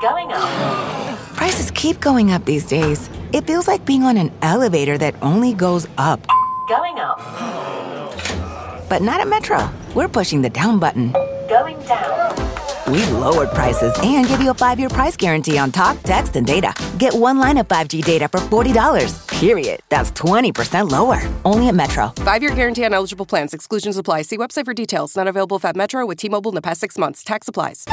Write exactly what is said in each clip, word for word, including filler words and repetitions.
Going up. Prices keep going up these days. It feels like being on an elevator that only goes up. Going up. But not at Metro. We're pushing the down button. Going down. We've lowered prices and give you a five-year price guarantee on talk, text, and data. Get one line of five G data for forty dollars. Period. That's twenty percent lower. Only at Metro. Five-year guarantee on eligible plans. Exclusions apply. See website for details. Not available at Metro with T-Mobile in the past six months. Tax applies.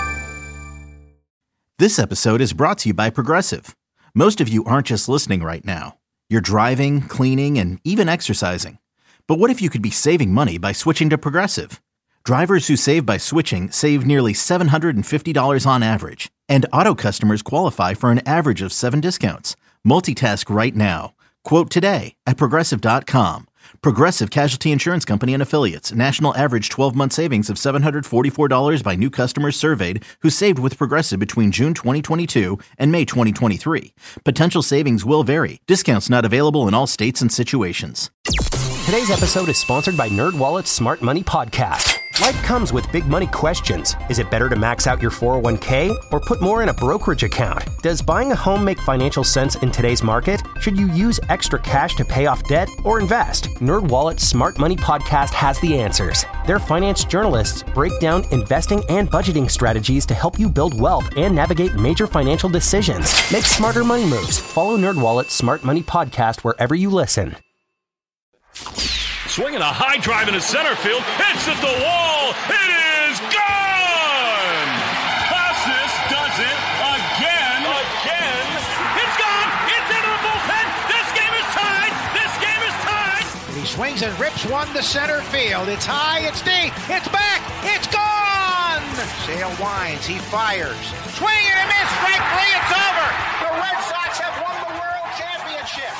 This episode is brought to you by Progressive. Most of you aren't just listening right now. You're driving, cleaning, and even exercising. But what if you could be saving money by switching to Progressive? Drivers who save by switching save nearly seven hundred fifty dollars on average. And auto customers qualify for an average of seven discounts. Multitask right now. Quote today at Progressive dot com. Progressive Casualty Insurance Company and Affiliates. National average twelve-month savings of seven hundred forty-four dollars by new customers surveyed who saved with Progressive between June twenty twenty-two and May twenty twenty-three. Potential savings will vary. Discounts not available in all states and situations. Today's episode is sponsored by NerdWallet's Smart Money Podcast. Life comes with big money questions. Is it better to max out your four oh one k or put more in a brokerage account? Does buying a home make financial sense in today's market? Should you use extra cash to pay off debt or invest? NerdWallet's Smart Money Podcast has the answers. Their finance journalists break down investing and budgeting strategies to help you build wealth and navigate major financial decisions. Make smarter money moves. Follow NerdWallet's Smart Money Podcast wherever you listen. Swinging a high drive into center field. Hits at the wall. It is gone! Casas does it again. Again. It's gone. It's into the bullpen. This game is tied. This game is tied. He swings and rips one to center field. It's high. It's deep. It's back. It's gone! Sale winds. He fires. Swing and a miss. Strike three. It's over. The Red Sox have won the World Championship.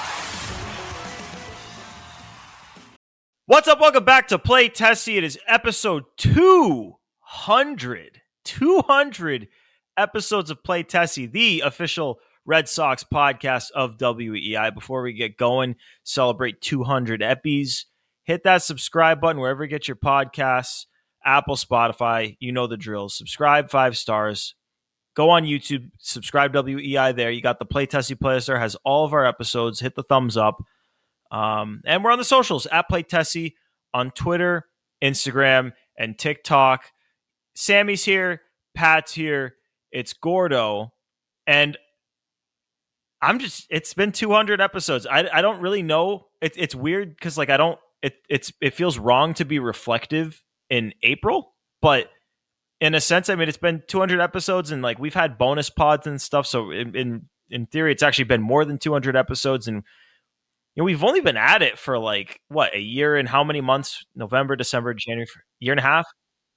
What's up? Welcome back to Play Tessie. It is episode two hundred. two hundred episodes of Play Tessie, the official Red Sox podcast of W E I. Before we get going, celebrate two hundred eppies. Hit that subscribe button wherever you get your podcasts. Apple, Spotify, you know the drill. Subscribe, five stars. Go on YouTube, subscribe W E I there. You got the Play Tessie playlist there. Has all of our episodes. Hit the thumbs up. Um, and we're on the socials at Play Tessie on Twitter, Instagram, and TikTok. Sammy's here. Pat's here. It's Gordo. And I'm just, it's been two hundred episodes. I, I don't really know. It, it's weird because like I don't, it, it's, it feels wrong to be reflective in April, but in a sense, I mean, it's been two hundred episodes and like we've had bonus pods and stuff. So in, in, in theory, it's actually been more than two hundred episodes. And you know, we've only been at it for like, what, a year and how many months? November, December, January, year and a half?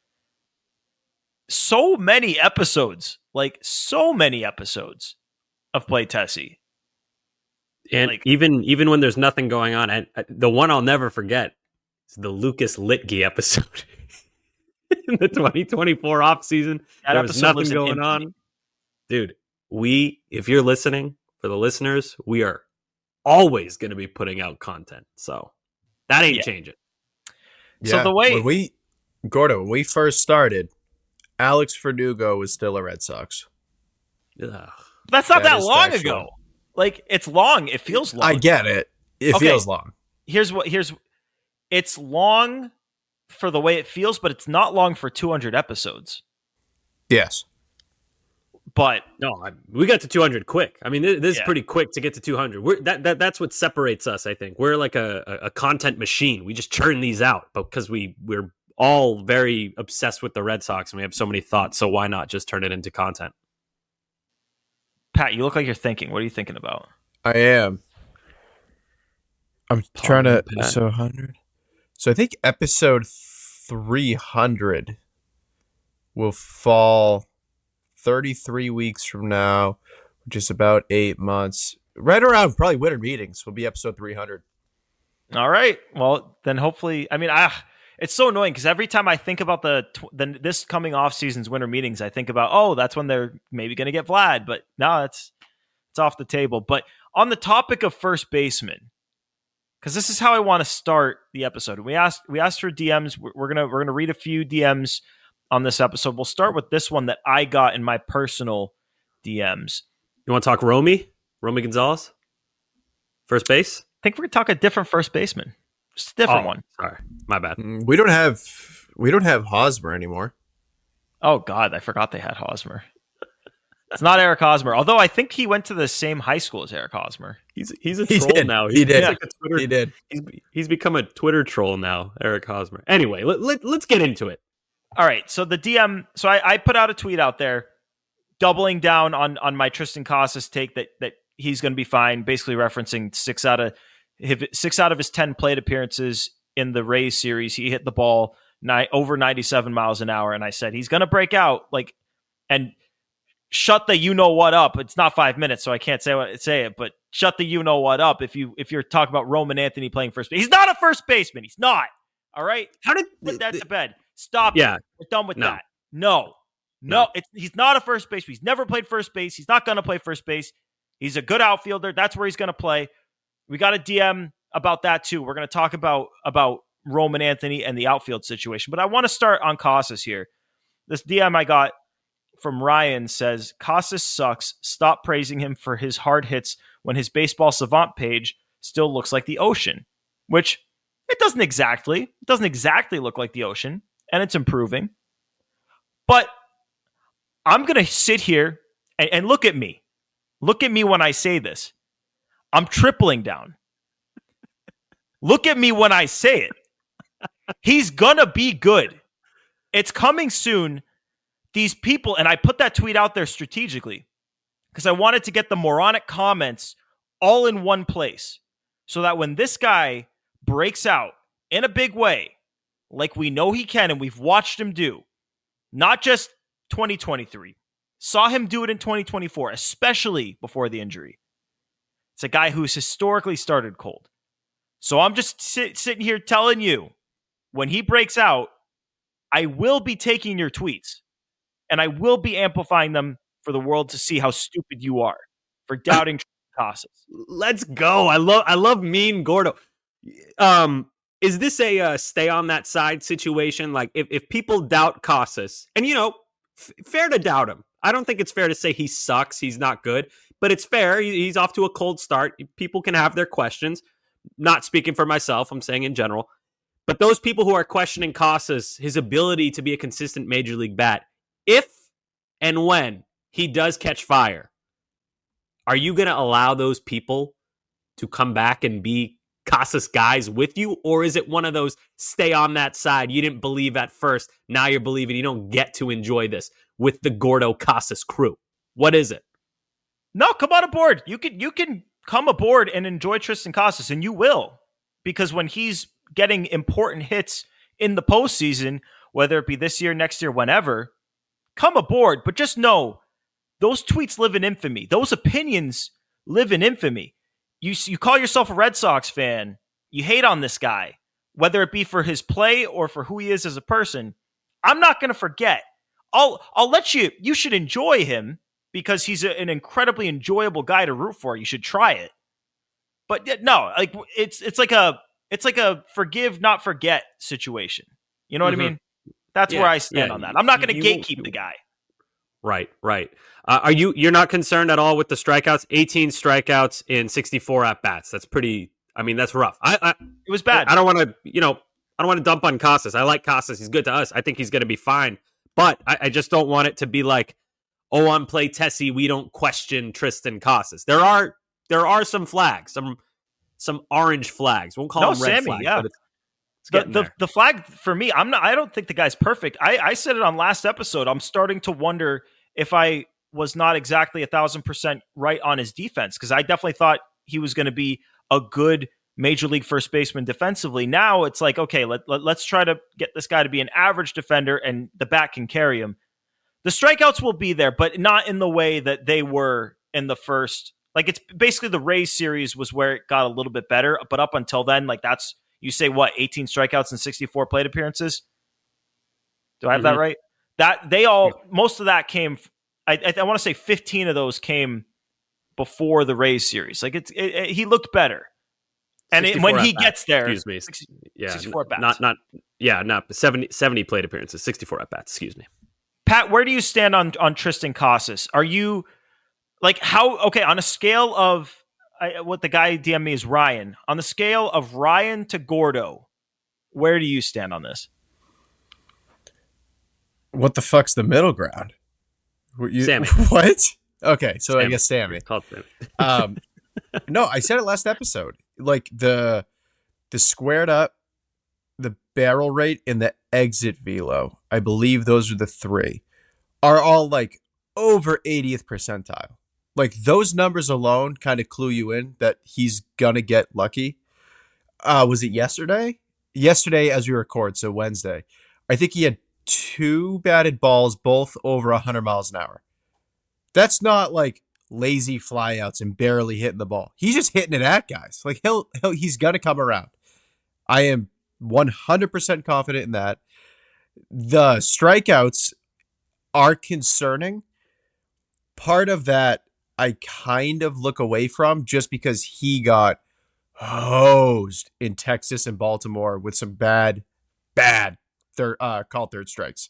So many episodes, like so many episodes of Play Tessie. And like, even even when there's nothing going on, I, I, the one I'll never forget is the Lucas Litke episode in the twenty twenty-four off season. There was nothing going on. Dude, we, if you're listening, for the listeners, we are always going to be putting out content, so that ain't yeah. changing. Yeah. So the way when we, Gordo, when we first started, Alex Verdugo was still a Red Sox. Ugh. That's not that, that long factual. ago. Like it's long. It feels long. I get it. It okay. feels long. Here's what. Here's. It's long for the way it feels, but it's not long for two hundred episodes. Yes. But no, I, we got to two hundred quick. I mean, this, this yeah. is pretty quick to get to two hundred. We're, that that that's what separates us. I think we're like a, a, a content machine. We just churn these out, but because we we're all very obsessed with the Red Sox and we have so many thoughts. So why not just turn it into content? Pat, you look like you're thinking. What are you thinking about? I am. I'm Paul trying to. Pat. So one hundred. So I think episode three hundred will fall thirty-three weeks from now, which is about eight months. Right around probably winter meetings will be episode three hundred. All right. Well, then hopefully, I mean, I, it's so annoying because every time I think about the, the this coming off season's winter meetings, I think about, oh, that's when they're maybe going to get Vlad, but no, it's it's off the table. But on the topic of first baseman, because this is how I want to start the episode. We asked we asked for D Ms. We're, we're gonna we're gonna read a few D Ms on this episode. We'll start with this one that I got in my personal D Ms. You want to talk Romy? Romy Gonzalez? First base? I think we're going to talk a different first baseman. Just a different oh, one. Sorry. My bad. We don't have we don't have Hosmer anymore. Oh, God. I forgot they had Hosmer. It's not Eric Hosmer, although I think he went to the same high school as Eric Hosmer. He's he's a he troll did. now. He, he did. Like a Twitter, he did. He's, he's become a Twitter troll now, Eric Hosmer. Anyway, let, let, let's get into it. All right. So the D M, so I, I put out a tweet out there doubling down on on my Triston Casas take that that he's going to be fine, basically referencing six out of six out of his ten plate appearances in the Rays series. He hit the ball nine, over ninety-seven miles an hour. And I said, he's going to break out like, and shut the you know what up. It's not five minutes, so I can't say what say it, but shut the you know what up if you if you're talking about Roman Anthony playing first base. He's not a first baseman. He's not. All right. How did put that to bed? Stop. Yeah, it. We're done with no. that. No, no. no. It's, he's not a first baseman. He's never played first base. He's not going to play first base. He's a good outfielder. That's where he's going to play. We got a D M about that too. We're going to talk about about Roman Anthony and the outfield situation, but I want to start on Casas here. This D M I got from Ryan says, Casas sucks. Stop praising him for his hard hits when his Baseball Savant page still looks like the ocean, which it doesn't exactly. It doesn't exactly look like the ocean, and it's improving. But I'm going to sit here and, and look at me. Look at me when I say this. I'm tripling down. Look at me when I say it. He's going to be good. It's coming soon. These people, and I put that tweet out there strategically because I wanted to get the moronic comments all in one place so that when this guy breaks out in a big way, like we know he can and we've watched him do, not just twenty twenty-three, saw him do it in twenty twenty-four, especially before the injury. It's a guy who's historically started cold. So I'm just sit, sitting here telling you, when he breaks out, I will be taking your tweets. And I will be amplifying them for the world to see how stupid you are for doubting Casas. Let's go. I love I love mean Gordo. Um, is this a uh, stay on that side situation? Like if, if people doubt Casas, and you know, f- fair to doubt him. I don't think it's fair to say he sucks. He's not good, but it's fair. He, he's off to a cold start. People can have their questions. Not speaking for myself. I'm saying in general. But those people who are questioning Casas, his ability to be a consistent major league bat, if and when he does catch fire, are you going to allow those people to come back and be Casas guys with you? Or is it one of those stay on that side? You didn't believe at first. Now you're believing. You don't get to enjoy this with the Gordo Casas crew. What is it? No, come on aboard. You can, you can come aboard and enjoy Triston Casas, and you will. Because when he's getting important hits in the postseason, whether it be this year, next year, whenever, come aboard, but just know those tweets live in infamy. Those opinions live in infamy. You you call yourself a Red Sox fan. You hate on this guy, whether it be for his play or for who he is as a person. I'm not going to forget. I'll I'll let you. You should enjoy him because he's a, an incredibly enjoyable guy to root for. You should try it. But no, like it's it's like a it's like a forgive not forget situation. You know what mm-hmm. I mean? That's yeah, where I stand yeah, on that. I'm not going to gatekeep the guy. Right, right. Uh, are you? You're not concerned at all with the strikeouts? eighteen strikeouts in sixty-four at bats. That's pretty. I mean, that's rough. I, I it was bad. I, I don't want to. You know, I don't want to dump on Casas. I like Casas. He's good to us. I think he's going to be fine. But I, I just don't want it to be like, oh, on Play Tessie, we don't question Triston Casas. There are there are some flags, some some orange flags. We'll call no, them red Sammy, flags. Yeah. But it's, The, the the flag for me, I'm not. I don't think the guy's perfect. I, I said it on last episode. I'm starting to wonder if I was not exactly a thousand percent right on his defense because I definitely thought he was going to be a good major league first baseman defensively. Now it's like, okay, let, let let's try to get this guy to be an average defender, and the bat can carry him. The strikeouts will be there, but not in the way that they were in the first. Like it's basically the Rays series was where it got a little bit better, but up until then, like that's. You say what, eighteen strikeouts and sixty-four plate appearances? Do I have mm-hmm. that right? That they all, most of that came, I, I, I want to say fifteen of those came before the Rays series. Like it's, it, it, he looked better. And it, when he bats, gets there, excuse me, sixty, yeah, sixty-four at bats. Not, not, yeah, not seventy, seventy plate appearances, sixty-four at bats, excuse me. Pat, where do you stand on, on Triston Casas? Are you, like how, okay, on a scale of I, what the guy D M'd me is Ryan, on the scale of Ryan to Gordo, where do you stand on this? What the fuck's the middle ground? You, Sammy. What? Okay, so Sammy. I guess Sammy. Called Sammy. um, no, I said it last episode. Like the the squared up, the barrel rate, and the exit velo. I believe those are the three. Are all like over eightieth percentile. Like those numbers alone kind of clue you in that he's gonna get lucky. Uh, was it yesterday? Yesterday, as we record, so Wednesday. I think he had two batted balls, both over one hundred miles an hour. That's not like lazy flyouts and barely hitting the ball. He's just hitting it at guys. Like he'll, he'll he's gonna come around. I am one hundred percent confident in that. The strikeouts are concerning. Part of that I kind of look away from just because he got hosed in Texas and Baltimore with some bad, bad third uh, called third strikes.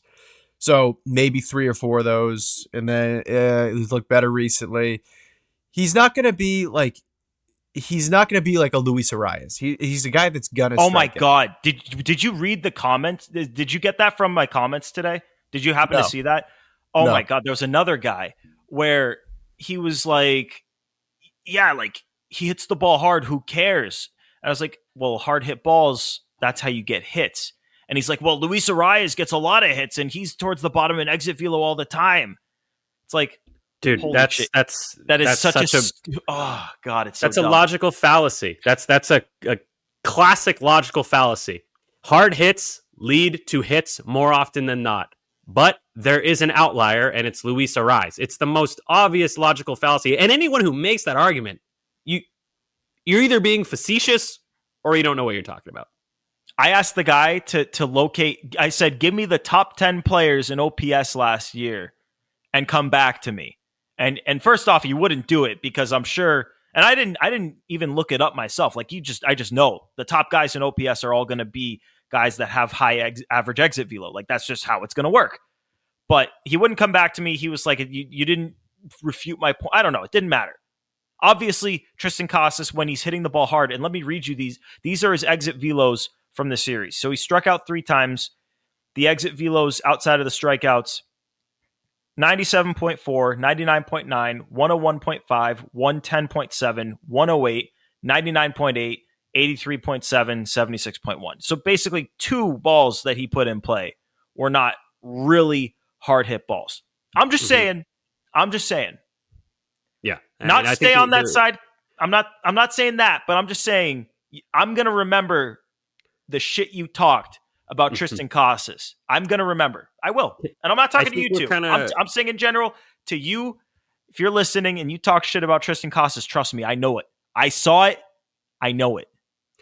So maybe three or four of those, and then uh, he's looked better recently. He's not going to be like he's not going to be like a Luis Arias. He he's a guy that's gonna. Oh my out. God! Did did you read the comments? Did you get that from my comments today? Did you happen No. to see that? Oh No. my God! There was another guy where he was like, "Yeah, like he hits the ball hard. Who cares?" And I was like, "Well, hard hit balls. That's how you get hits." And he's like, "Well, Luis Arias gets a lot of hits, and he's towards the bottom in exit velo all the time." It's like, dude, holy that's shit. that's that is that's such, such a, a stu- oh God, it's so that's a dumb. logical fallacy. That's that's a, a classic logical fallacy. Hard hits lead to hits more often than not. But there is an outlier, and it's Luis Arias. It's the most obvious logical fallacy. And anyone who makes that argument, you you're either being facetious or you don't know what you're talking about. I asked the guy to to locate. I said, "Give me the top ten players in O P S last year, and come back to me." And and first off, he wouldn't do it because I'm sure. And I didn't. I didn't even look it up myself. Like you just, I just know the top guys in O P S are all going to be guys that have high ex, average exit velo. Like that's just how it's going to work. But he wouldn't come back to me. He was like, "You you didn't refute my point." I don't know. It didn't matter. Obviously, Triston Casas, when he's hitting the ball hard, and let me read you these. These are his exit velos from the series. So he struck out three times. The exit velos outside of the strikeouts, ninety-seven point four, ninety-nine point nine, one oh one point five, one ten point seven, one oh eight, ninety-nine point eight, eighty-three point seven, seventy-six point one. So basically two balls that he put in play were not really hard hit balls. I'm just mm-hmm. saying, I'm just saying. Yeah. I not mean, I stay on that they're... side. I'm not, I'm not saying that, but I'm just saying I'm going to remember the shit you talked about Triston Casas. I'm going to remember. I will. And I'm not talking to you two. Kinda... I'm, I'm saying in general to you, if you're listening and you talk shit about Triston Casas, trust me, I know it. I saw it. I know it.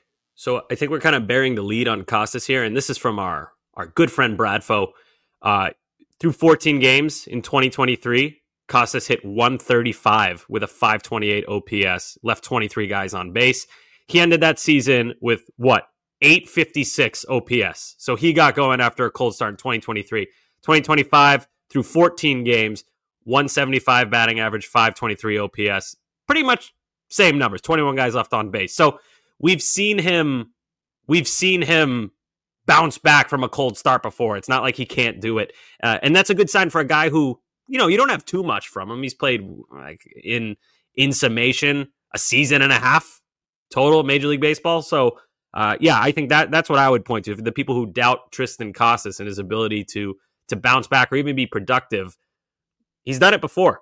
So I think we're kind of bearing the lead on Casas here. And this is from our, our good friend Bradfo. Uh, through fourteen games in twenty twenty-three, Casas hit one thirty-five with a five twenty-eight O P S, left twenty-three guys on base. He ended that season with what? eight fifty-six O P S. So he got going after a cold start in twenty twenty-three. twenty twenty-five, through fourteen games, one seventy-five batting average, five twenty-three O P S. Pretty much same numbers, twenty-one guys left on base. So we've seen him, we've seen him bounce back from a cold start before. It's not like he can't do it. Uh, and that's a good sign for a guy who, you know, you don't have too much from him. He's played like in, in summation, a season and a half total Major League Baseball. So Uh, yeah, I think that that's what I would point to. The people who doubt Triston Casas and his ability to to bounce back or even be productive, he's done it before.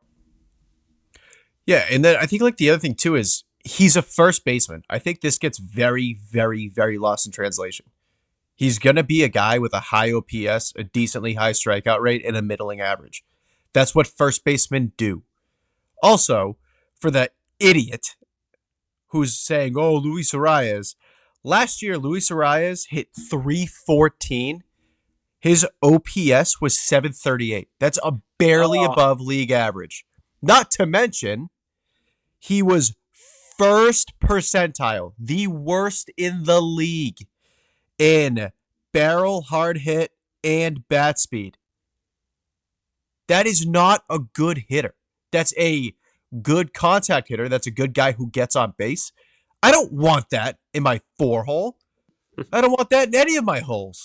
Yeah, and then I think like the other thing too is he's a first baseman. I think this gets very, very, very lost in translation. He's going to be a guy with a high O P S, a decently high strikeout rate, and a middling average. That's what first basemen do. Also, for the idiot who's saying, oh, Luis Arias, last year, Luis Arias hit three fourteen. His O P S was seven thirty-eight. That's a barely oh. above league average. Not to mention, he was first percentile, the worst in the league in barrel, hard hit, and bat speed. That is not a good hitter. That's a good contact hitter. That's a good guy who gets on base. I don't want that in my four hole. I don't want that in any of my holes.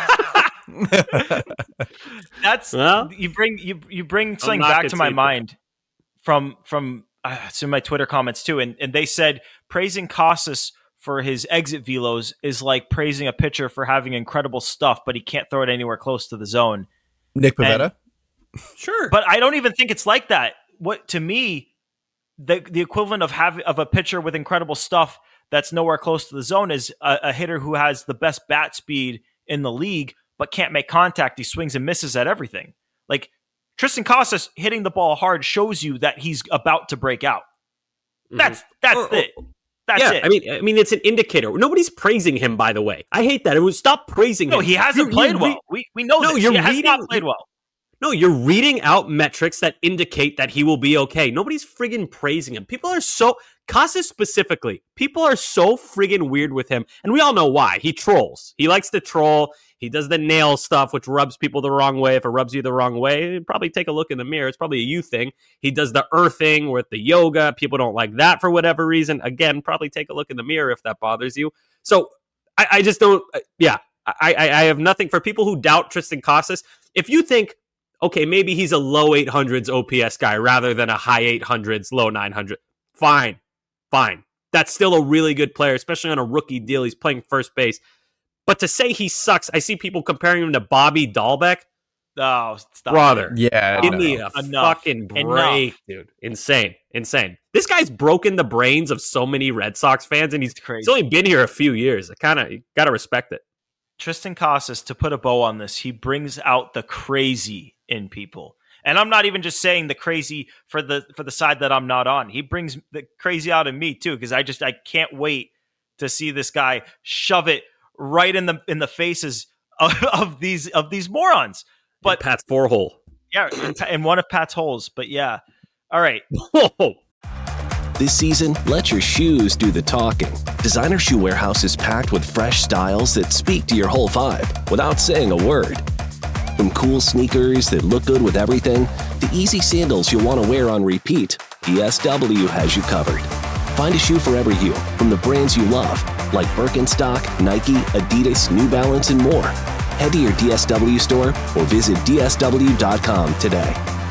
That's well, you bring you you bring something back to my mind from from uh, it's in my Twitter comments too, and and they said praising Casas for his exit velos is like praising a pitcher for having incredible stuff, but he can't throw it anywhere close to the zone. Nick Pivetta, and, sure, but I don't even think it's like that. What to me, the the equivalent of having of a pitcher with incredible stuff that's nowhere close to the zone is a, a hitter who has the best bat speed in the league, but can't make contact. He swings and misses at everything. Like Triston Casas hitting the ball hard shows you that he's about to break out. That's that's or, it. That's yeah, it. I mean, I mean, it's an indicator. Nobody's praising him, by the way. I hate that. It was stop praising no, him. No, he hasn't you're, played you're, well. We we know no, this. You're he has reading, not played well. No, you're reading out metrics that indicate that he will be okay. Nobody's friggin' praising him. People are so Casas specifically. People are so friggin' weird with him, and we all know why. He trolls. He likes to troll. He does the nail stuff, which rubs people the wrong way. If it rubs you the wrong way, probably take a look in the mirror. It's probably a you thing. He does the earthing with the yoga. People don't like that for whatever reason. Again, probably take a look in the mirror if that bothers you. So I, I just don't. Yeah, I, I, I have nothing for people who doubt Triston Casas. If you think, okay, maybe he's a low eight hundreds O P S guy rather than a high eight hundreds, low nine hundred, fine, fine. That's still a really good player, especially on a rookie deal. He's playing first base. But to say he sucks, I see people comparing him to Bobby Dahlbeck. Oh, stop. Brother. It. Yeah. Give me a Enough. fucking break, Enough. dude. Insane. Insane. This guy's broken the brains of so many Red Sox fans, and he's, crazy. he's only been here a few years. I kind of got to respect it. Triston Casas, to put a bow on this, he brings out the crazy in people. And I'm not even just saying the crazy for the for the side that I'm not on. He brings the crazy out of me too, because I just I can't wait to see this guy shove it right in the in the faces of, of these of these morons. But in Pat's four hole. Yeah, in, in one of Pat's holes. But yeah. All right. Whoa. This season, let your shoes do the talking. Designer Shoe Warehouse is packed with fresh styles that speak to your whole vibe without saying a word. From cool sneakers that look good with everything, to easy sandals you'll want to wear on repeat, D S W has you covered. Find a shoe for every you, from the brands you love, like Birkenstock, Nike, Adidas, New Balance, and more. Head to your D S W store or visit D S W dot com today.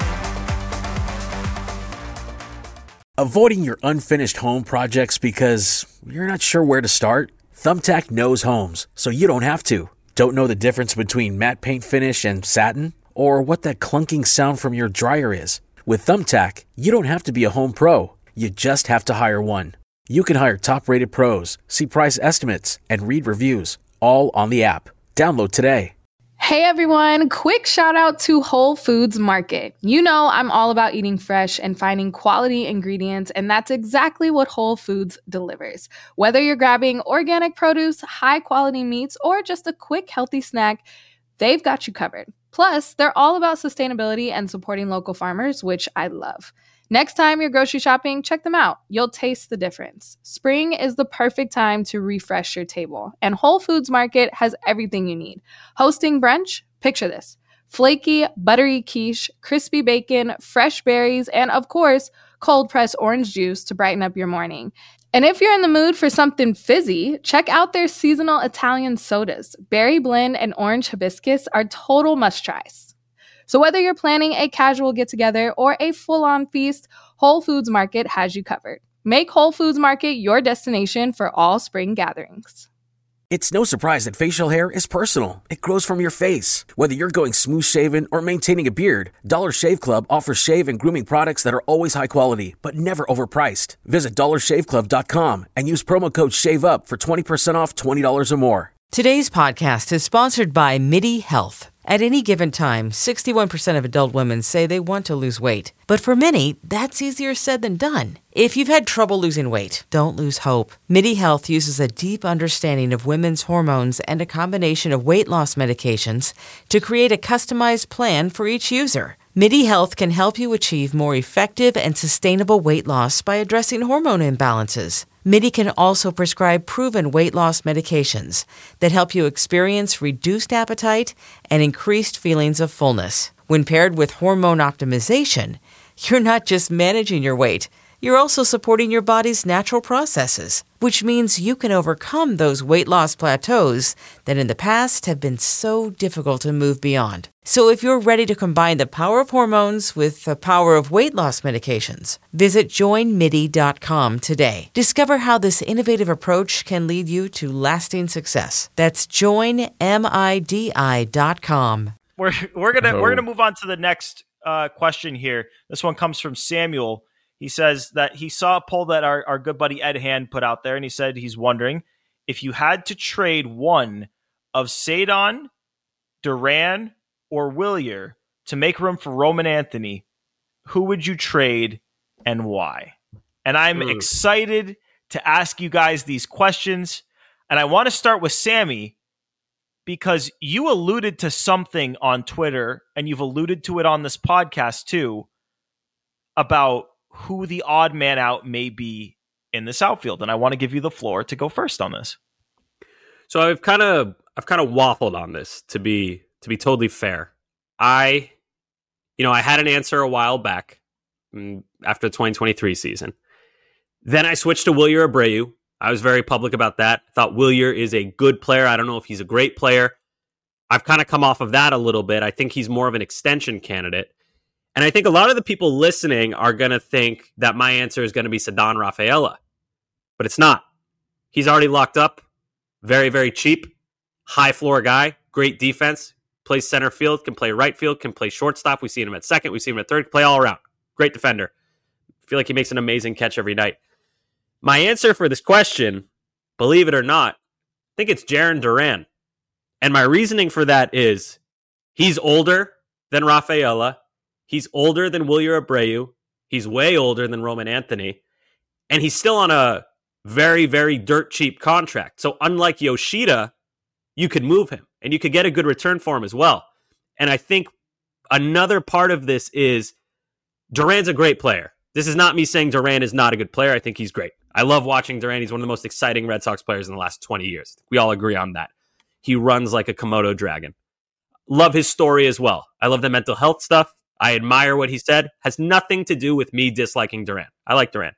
Avoiding your unfinished home projects because you're not sure where to start? Thumbtack knows homes, so you don't have to. Don't know the difference between matte paint finish and satin? Or what that clunking sound from your dryer is? With Thumbtack, you don't have to be a home pro. You just have to hire one. You can hire top-rated pros, see price estimates, and read reviews, all on the app. Download today. Hey everyone, quick shout out to Whole Foods Market. You know I'm all about eating fresh and finding quality ingredients, and that's exactly what Whole Foods delivers. Whether you're grabbing organic produce, high quality meats, or just a quick healthy snack, they've got you covered. Plus, they're all about sustainability and supporting local farmers, which I love. Next time you're grocery shopping, check them out. You'll taste the difference. Spring is the perfect time to refresh your table, and Whole Foods Market has everything you need. Hosting brunch? Picture this. Flaky, buttery quiche, crispy bacon, fresh berries, and of course, cold-pressed orange juice to brighten up your morning. And if you're in the mood for something fizzy, check out their seasonal Italian sodas. Berry blend and orange hibiscus are total must-tries. So whether you're planning a casual get-together or a full-on feast, Whole Foods Market has you covered. Make Whole Foods Market your destination for all spring gatherings. It's no surprise that facial hair is personal. It grows from your face. Whether you're going smooth-shaven or maintaining a beard, Dollar Shave Club offers shave and grooming products that are always high quality, but never overpriced. Visit dollar shave club dot com and use promo code SHAVEUP for twenty percent off twenty dollars or more. Today's podcast is sponsored by MIDI Health. At any given time, sixty-one percent of adult women say they want to lose weight. But for many, that's easier said than done. If you've had trouble losing weight, don't lose hope. MIDI Health uses a deep understanding of women's hormones and a combination of weight loss medications to create a customized plan for each user. MIDI Health can help you achieve more effective and sustainable weight loss by addressing hormone imbalances. MIDI can also prescribe proven weight loss medications that help you experience reduced appetite and increased feelings of fullness. When paired with hormone optimization, You're not just managing your weight, you're also supporting your body's natural processes, which means you can overcome those weight loss plateaus that in the past have been so difficult to move beyond. So if you're ready to combine the power of hormones with the power of weight loss medications, visit join midi dot com today. Discover how this innovative approach can lead you to lasting success. That's join midi dot com. We're we're gonna Oh. we're gonna move on to the next uh, question here. This one comes from Samuel. He says that he saw a poll that our, our good buddy Ed Hand put out there, and he said he's wondering if you had to trade one of Cedon, Duran, or Willier to make room for Roman Anthony, who would you trade and why? And I'm Mm. excited to ask you guys these questions. And I want to start with Sammy because you alluded to something on Twitter, and you've alluded to it on this podcast too, about who the odd man out may be in this outfield. And I want to give you the floor to go first on this. So I've kind of I've kind of waffled on this to be to be totally fair. I you know, I had an answer a while back mm, after the twenty twenty-three season. Then I switched to Wilyer Abreu. I was very public about that. I thought Wilyer is a good player. I don't know if he's a great player. I've kind of come off of that a little bit. I think he's more of an extension candidate. And I think a lot of the people listening are going to think that my answer is going to be Cedon Rafaela. But it's not. He's already locked up. Very, very cheap. High floor guy. Great defense. Plays center field. Can play right field. Can play shortstop. We've seen him at second. We've seen him at third. Play all around. Great defender. I feel like he makes an amazing catch every night. My answer for this question, believe it or not, I think it's Jarren Duran. And my reasoning for that is he's older than Rafaela. He's older than Wilyer Abreu. He's way older than Roman Anthony. And he's still on a very, very dirt cheap contract. So unlike Yoshida, you could move him and you could get a good return for him as well. And I think another part of this is Duran's a great player. This is not me saying Duran is not a good player. I think he's great. I love watching Duran. He's one of the most exciting Red Sox players in the last twenty years. We all agree on that. He runs like a Komodo dragon. Love his story as well. I love the mental health stuff. I admire what he said. Has nothing to do with me disliking Duran. I like Duran.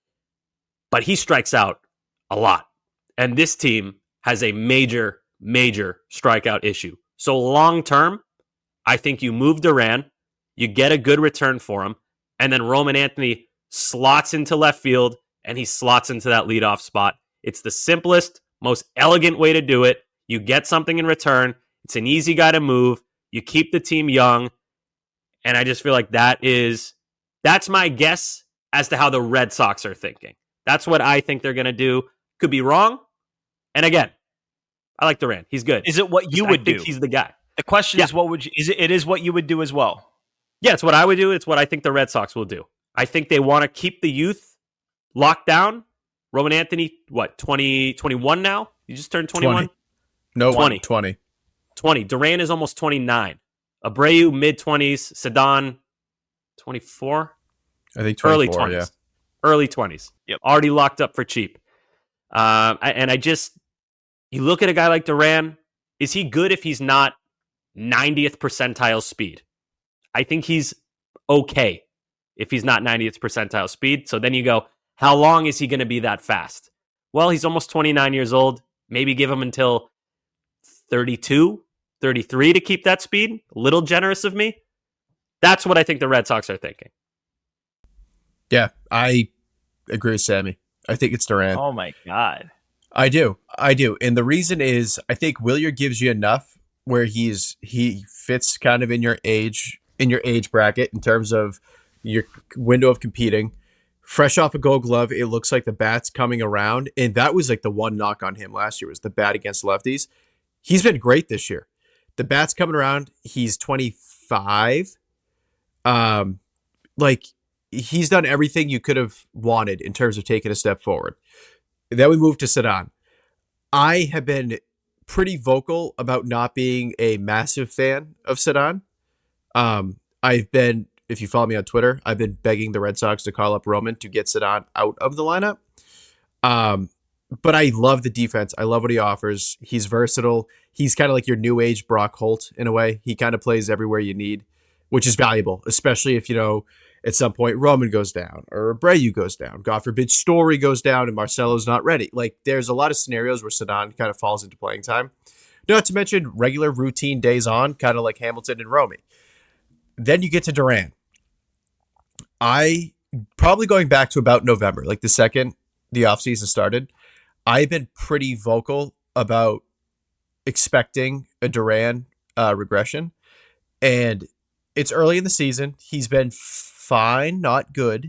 But he strikes out a lot. And this team has a major, major strikeout issue. So long term, I think you move Duran, you get a good return for him, and then Roman Anthony slots into left field, and he slots into that leadoff spot. It's the simplest, most elegant way to do it. You get something in return. It's an easy guy to move. You keep the team young. And I just feel like that is, that's my guess as to how the Red Sox are thinking. That's what I think they're going to do. Could be wrong. And again, I like Duran. He's good. Is it what you I would think do? He's the guy. The question Yeah. is, what would you, is it, it is what you would do as well. Yeah, it's what I would do. It's what I think the Red Sox will do. I think they want to keep the youth locked down. Roman Anthony, what, twenty, twenty-one now? You just turned twenty-one? twenty. No, twenty. twenty. twenty. Duran is almost twenty-nine. Abreu, mid-twenties. Cedon, twenty-four? I think Early twenty-four, twenties. yeah. Early twenties. Yep. Already locked up for cheap. Um, I, and I just, you look at a guy like Duran, is he good if he's not ninetieth percentile speed? I think he's okay if he's not ninetieth percentile speed. So then you go, how long is he going to be that fast? Well, he's almost twenty-nine years old. Maybe give him until thirty-two, thirty-three to keep that speed. A little generous of me. That's what I think the Red Sox are thinking. Yeah, I agree with Sammy. I think it's Duran. Oh my God. I do. I do. And the reason is I think Wilyer gives you enough where he's he fits kind of in your age in your age bracket in terms of your window of competing. Fresh off a Gold Glove, it looks like the bat's coming around, and that was like the one knock on him last year was the bat against lefties. He's been great this year. The bat's coming around. He's twenty-five. Um, like he's done everything you could have wanted in terms of taking a step forward. Then we move to Cedon. I have been pretty vocal about not being a massive fan of Cedon. Um, I've been, if you follow me on Twitter, I've been begging the Red Sox to call up Roman to get Cedon out of the lineup. Um, but I love the defense. I love what he offers. He's versatile. He's kind of like your new age Brock Holt in a way. He kind of plays everywhere you need, which is valuable, especially if, you know, at some point Roman goes down or Abreu goes down. God forbid Story goes down and Marcelo's not ready. Like, there's a lot of scenarios where Ceddanne kind of falls into playing time. Not to mention regular routine days on, kind of like Hamilton and Romy. Then you get to Duran. I, probably going back to about November, like the second the offseason started, I've been pretty vocal about expecting a Duran uh, regression. And it's early in the season. He's been fine, not good.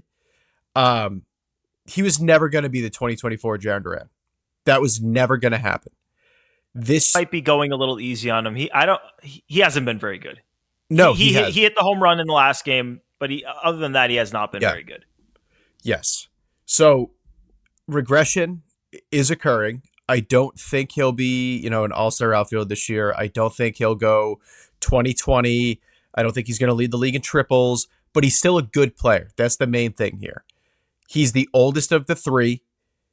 Um, he was never going to be the twenty twenty-four Jarren Duran. That was never going to happen. This might be going a little easy on him. He, I don't. He, he hasn't been very good. No, he he, he, has. he hit the home run in the last game, but he other than that, he has not been Yeah. very good. Yes. So regression is occurring. I don't think he'll be, you know, an all-star outfield this year. I don't think he'll go twenty twenty. I don't think he's going to lead the league in triples, but he's still a good player. That's the main thing here. He's the oldest of the three.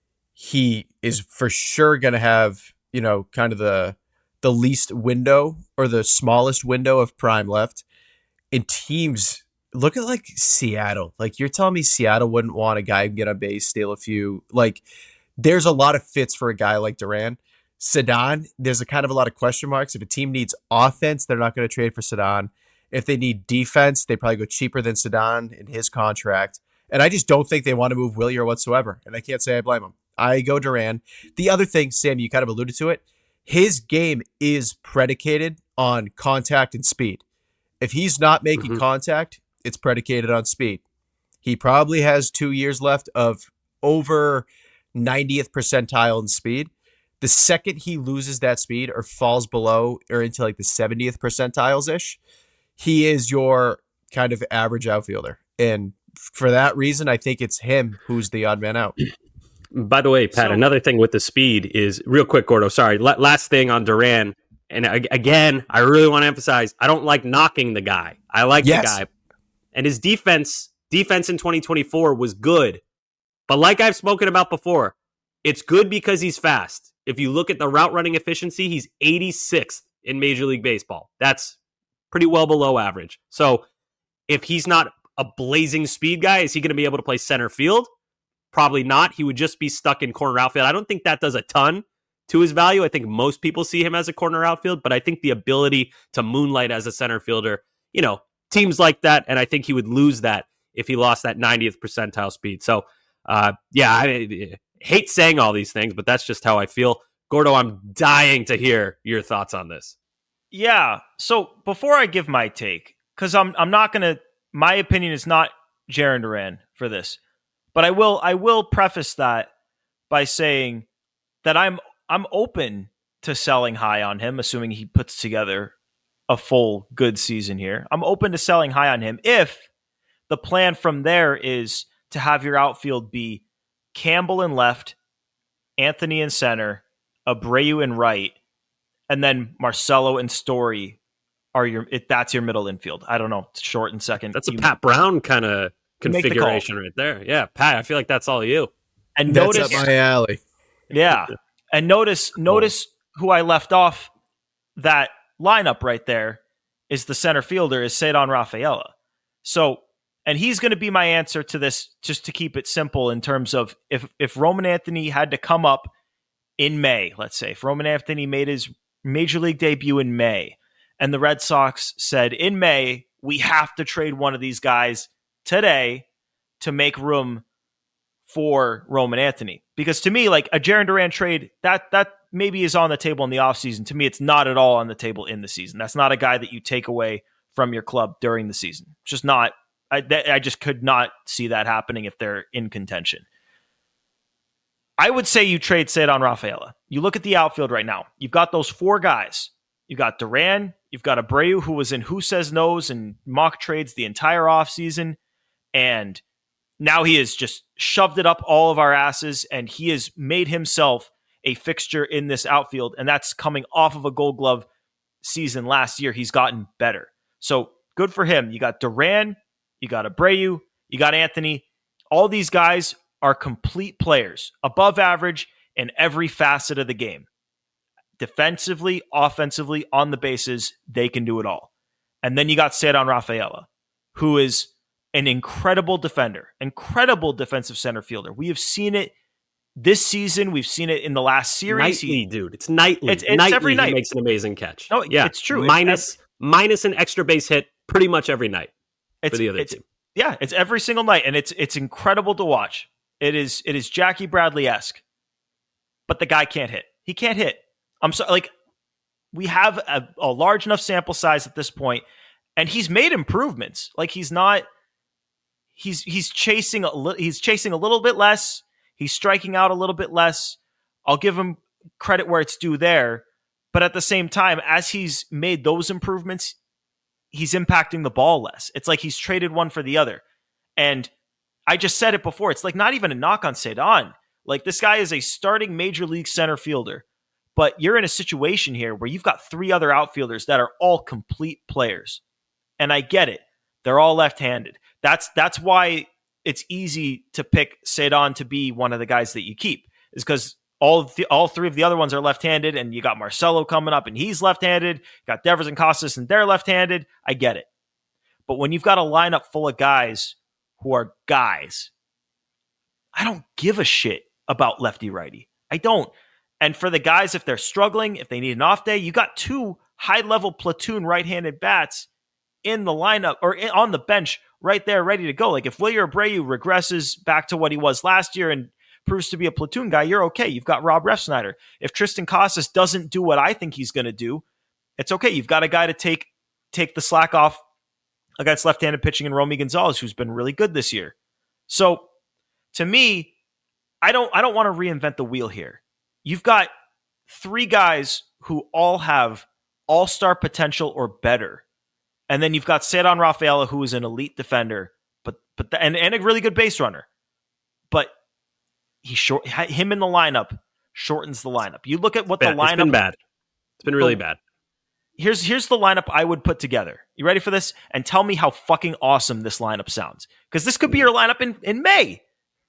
He is for sure going to have, you know, kind of the the least window or the smallest window of prime left. And teams, look at like Seattle. Like, you're telling me Seattle wouldn't want a guy who can get on base, steal a few. Like, there's a lot of fits for a guy like Duran. Ceddanne, there's a kind of a lot of question marks. If a team needs offense, they're not going to trade for Ceddanne. If they need defense, they probably go cheaper than Ceddanne in his contract. And I just don't think they want to move Willier whatsoever. And I can't say I blame them. I go Duran. The other thing, Sam, you kind of alluded to it. His game is predicated on contact and speed. If he's not making mm-hmm. contact, it's predicated on speed. He probably has two years left of over ninetieth percentile in speed. The second he loses that speed or falls below or into like the seventieth percentiles-ish, he is your kind of average outfielder. And for that reason, I think it's him who's the odd man out. By the way, Pat, so, another thing with the speed is, real quick, Gordo, sorry, l- last thing on Duran. And again, I really want to emphasize, I don't like knocking the guy. I like yes. the guy. And his defense, defense in twenty twenty-four was good. But like I've spoken about before, it's good because he's fast. If you look at the route running efficiency, he's eighty-sixth in Major League Baseball. That's pretty well below average. So if he's not a blazing speed guy, is he going to be able to play center field? Probably not. He would just be stuck in corner outfield. I don't think that does a ton to his value. I think most people see him as a corner outfield, but I think the ability to moonlight as a center fielder, you know, teams like that, and I think he would lose that if he lost that ninetieth percentile speed. So, uh, yeah, I, I hate saying all these things, but that's just how I feel. Gordo, I'm dying to hear your thoughts on this. Yeah. So before I give my take, because I'm I'm not going to, my opinion is not Jarren Duran for this, but I will I will preface that by saying that I'm I'm open to selling high on him, assuming he puts together a full good season here. I'm open to selling high on him if the plan from there is to have your outfield be Campbell in left, Anthony in center, Abreu in right, and then Marcelo and Story are your. It, that's your middle infield. I don't know, short and second. That's a you Pat Brown kind of configuration the right there. Yeah, Pat, I feel like that's all you. And that's notice up my alley. Yeah, and notice notice who I left off that lineup right there is the center fielder is Ceddanne Rafaela. So, and he's going to be my answer to this, just to keep it simple in terms of if if Roman Anthony had to come up in May, let's say, if Roman Anthony made his Major League debut in May, and the Red Sox said in May, we have to trade one of these guys today to make room for Roman Anthony. Because to me, like a Jarren Duran trade, that that maybe is on the table in the offseason. To me, it's not at all on the table in the season. That's not a guy that you take away from your club during the season. It's just not, I, th- I just could not see that happening if they're in contention. I would say you trade Ceddanne Rafaela. You look at the outfield right now. You've got those four guys. You've got Duran. You've got Abreu, who was in Who Says No's and mock trades the entire offseason. And now he has just shoved it up all of our asses, and he has made himself a fixture in this outfield. And that's coming off of a Gold Glove season last year. He's gotten better. So good for him. You got Duran, you got Abreu, you got Anthony. All these guys are complete players, above average in every facet of the game. Defensively, offensively, on the bases, they can do it all. And then you got Ceddanne Rafaela, who is an incredible defender, incredible defensive center fielder. We have seen it this season. We've seen it in the last series. Nightly, he, dude. It's nightly. It's, it's nightly every night. He makes an amazing catch. No, yeah, it's true. Minus, it's, minus an extra base hit pretty much every night it's, for the other it's, team. Yeah, it's every single night, and it's it's incredible to watch. It is it is Jackie Bradley-esque, but the guy can't hit. He can't hit. I'm sorry. Like, we have a, a large enough sample size at this point, and he's made improvements. Like, he's not. He's he's chasing a li- he's chasing a little bit less. He's striking out a little bit less. I'll give him credit where it's due there, but at the same time, as he's made those improvements, he's impacting the ball less. It's like he's traded one for the other. And I just said it before. It's like not even a knock on Cedon. Like, this guy is a starting major league center fielder, but you're in a situation here where you've got three other outfielders that are all complete players. And I get it. They're all left-handed. That's that's why it's easy to pick Cedon to be one of the guys that you keep, is because all of the, all three of the other ones are left-handed, and you got Marcelo coming up, and he's left-handed. You got Devers and Costas, and they're left-handed. I get it. But when you've got a lineup full of guys who are guys, I don't give a shit about lefty-righty. I don't. And for the guys, if they're struggling, if they need an off day, you got two high-level platoon right-handed bats in the lineup or in, on the bench right there ready to go. Like, if Wilyer Abreu regresses back to what he was last year and proves to be a platoon guy, you're okay. You've got Rob Refsnyder. If Tristan Casas doesn't do what I think he's going to do, it's okay. You've got a guy to take take the slack off against left-handed pitching in Romy Gonzalez, who's been really good this year. So to me, I don't I don't want to reinvent the wheel here. You've got three guys who all have all-star potential or better. And then you've got Cedon Rafaela, who is an elite defender, but but the, and, and a really good base runner. But he short him in the lineup shortens the lineup. You look at what bad. the lineup. It's been bad. It's been really the, bad. Here's here's the lineup I would put together. You ready for this? And tell me how fucking awesome this lineup sounds. Because this could be your lineup in, in May.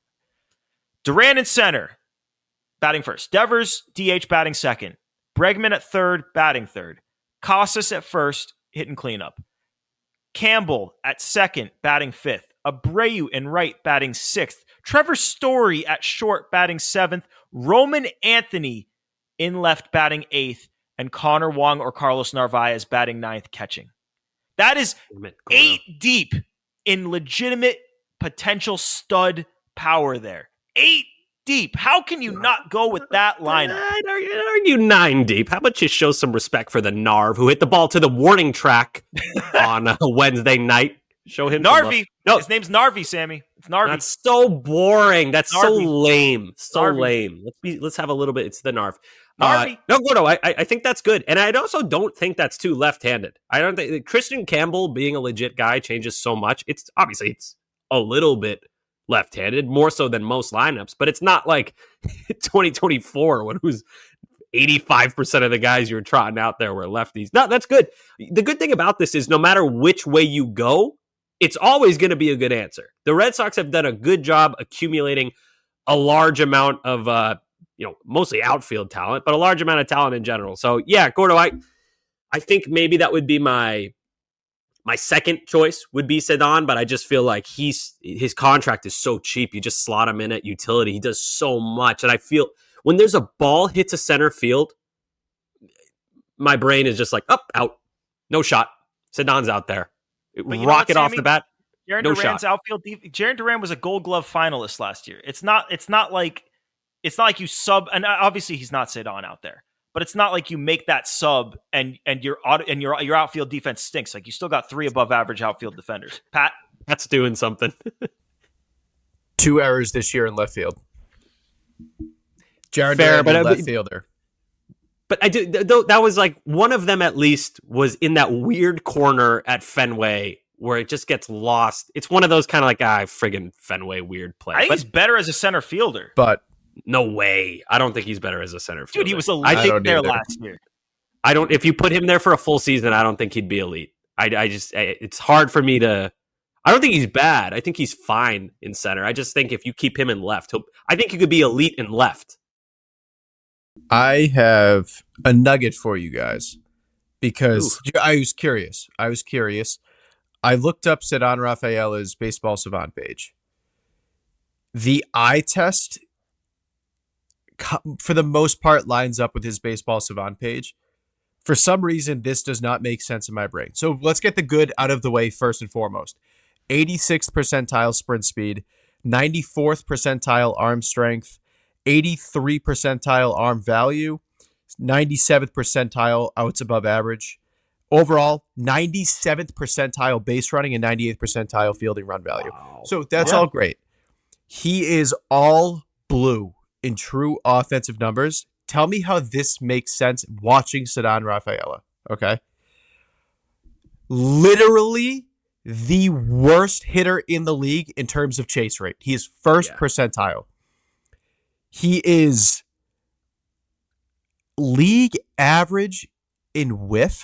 Duran in center, batting first. Devers, D H, batting second. Bregman at third, batting third. Casas at first, hitting cleanup. Campbell at second, batting fifth. Abreu in right, batting sixth. Trevor Story at short, batting seventh. Roman Anthony in left, batting eighth. And Connor Wong or Carlos Narvaez batting ninth, catching. That is eight deep in legitimate potential stud power there. Eight deep. How can you not go with that lineup? I'd argue, I'd argue nine deep. How about you show some respect for the Narv who hit the ball to the warning track on a Wednesday night? Show him Narvi. No, his name's Narvi, Sammy. It's Narvi. That's so boring. That's Narvi. so lame. So Narvi. lame. Let's be. Let's have a little bit. It's the Narv. Narvi. Uh, no, no, no. I, I think that's good, and I also don't think that's too left-handed. I don't think Christian Campbell being a legit guy changes so much. It's obviously it's a little bit left-handed, more so than most lineups, but it's not like twenty twenty-four when it was eighty-five percent of the guys you were trotting out there were lefties. No, that's good. The good thing about this is no matter which way you go, it's always going to be a good answer. The Red Sox have done a good job accumulating a large amount of, uh, you know, mostly outfield talent, but a large amount of talent in general. So yeah, Gordo, I, I think maybe that would be my My second choice would be Cedon, but I just feel like he's his contract is so cheap. You just slot him in at utility. He does so much. And I feel when there's a ball hit to center field, my brain is just like, up, oh, out. No shot. Cedon's out there. Rocket off the bat. Jarren no Duran's shot. outfield def- Jarren Duran was a Gold Glove finalist last year. It's not it's not like it's not like you sub, and obviously he's not Cedon out there. But it's not like you make that sub and and your and your your outfield defense stinks. Like, you still got three above average outfield defenders. Pat, that's doing something. Two errors this year in left field. Jarren Fair, Duran, but left I, fielder. But I do. Th- that was like one of them at least was in that weird corner at Fenway where it just gets lost. It's one of those kind of like ah friggin' Fenway weird play. I think but, he's better as a center fielder. But no way. I don't think he's better as a center fielder. Dude, he was elite I think there either. last year. I don't. If you put him there for a full season, I don't think he'd be elite. I, I just. I, it's hard for me to. I don't think he's bad. I think he's fine in center. I just think if you keep him in left, he'll, I think he could be elite in left. I have a nugget for you guys because Ooh. I was curious. I was curious. I looked up Ceddanne Rafaela's Baseball Savant page. The eye test, for the most part, lines up with his Baseball Savant page. For some reason, this does not make sense in my brain. So let's get the good out of the way first and foremost. eighty-sixth percentile sprint speed, ninety-fourth percentile arm strength, eighty-three percentile arm value, ninety-seventh percentile outs above average. Overall, ninety-seventh percentile base running and ninety-eighth percentile fielding run value. Wow. So that's yeah. all great. He is all blue in true offensive numbers. Tell me how this makes sense watching Ceddanne Rafaela, okay? Literally the worst hitter in the league in terms of chase rate. He is first yeah. percentile. He is league average in whiff.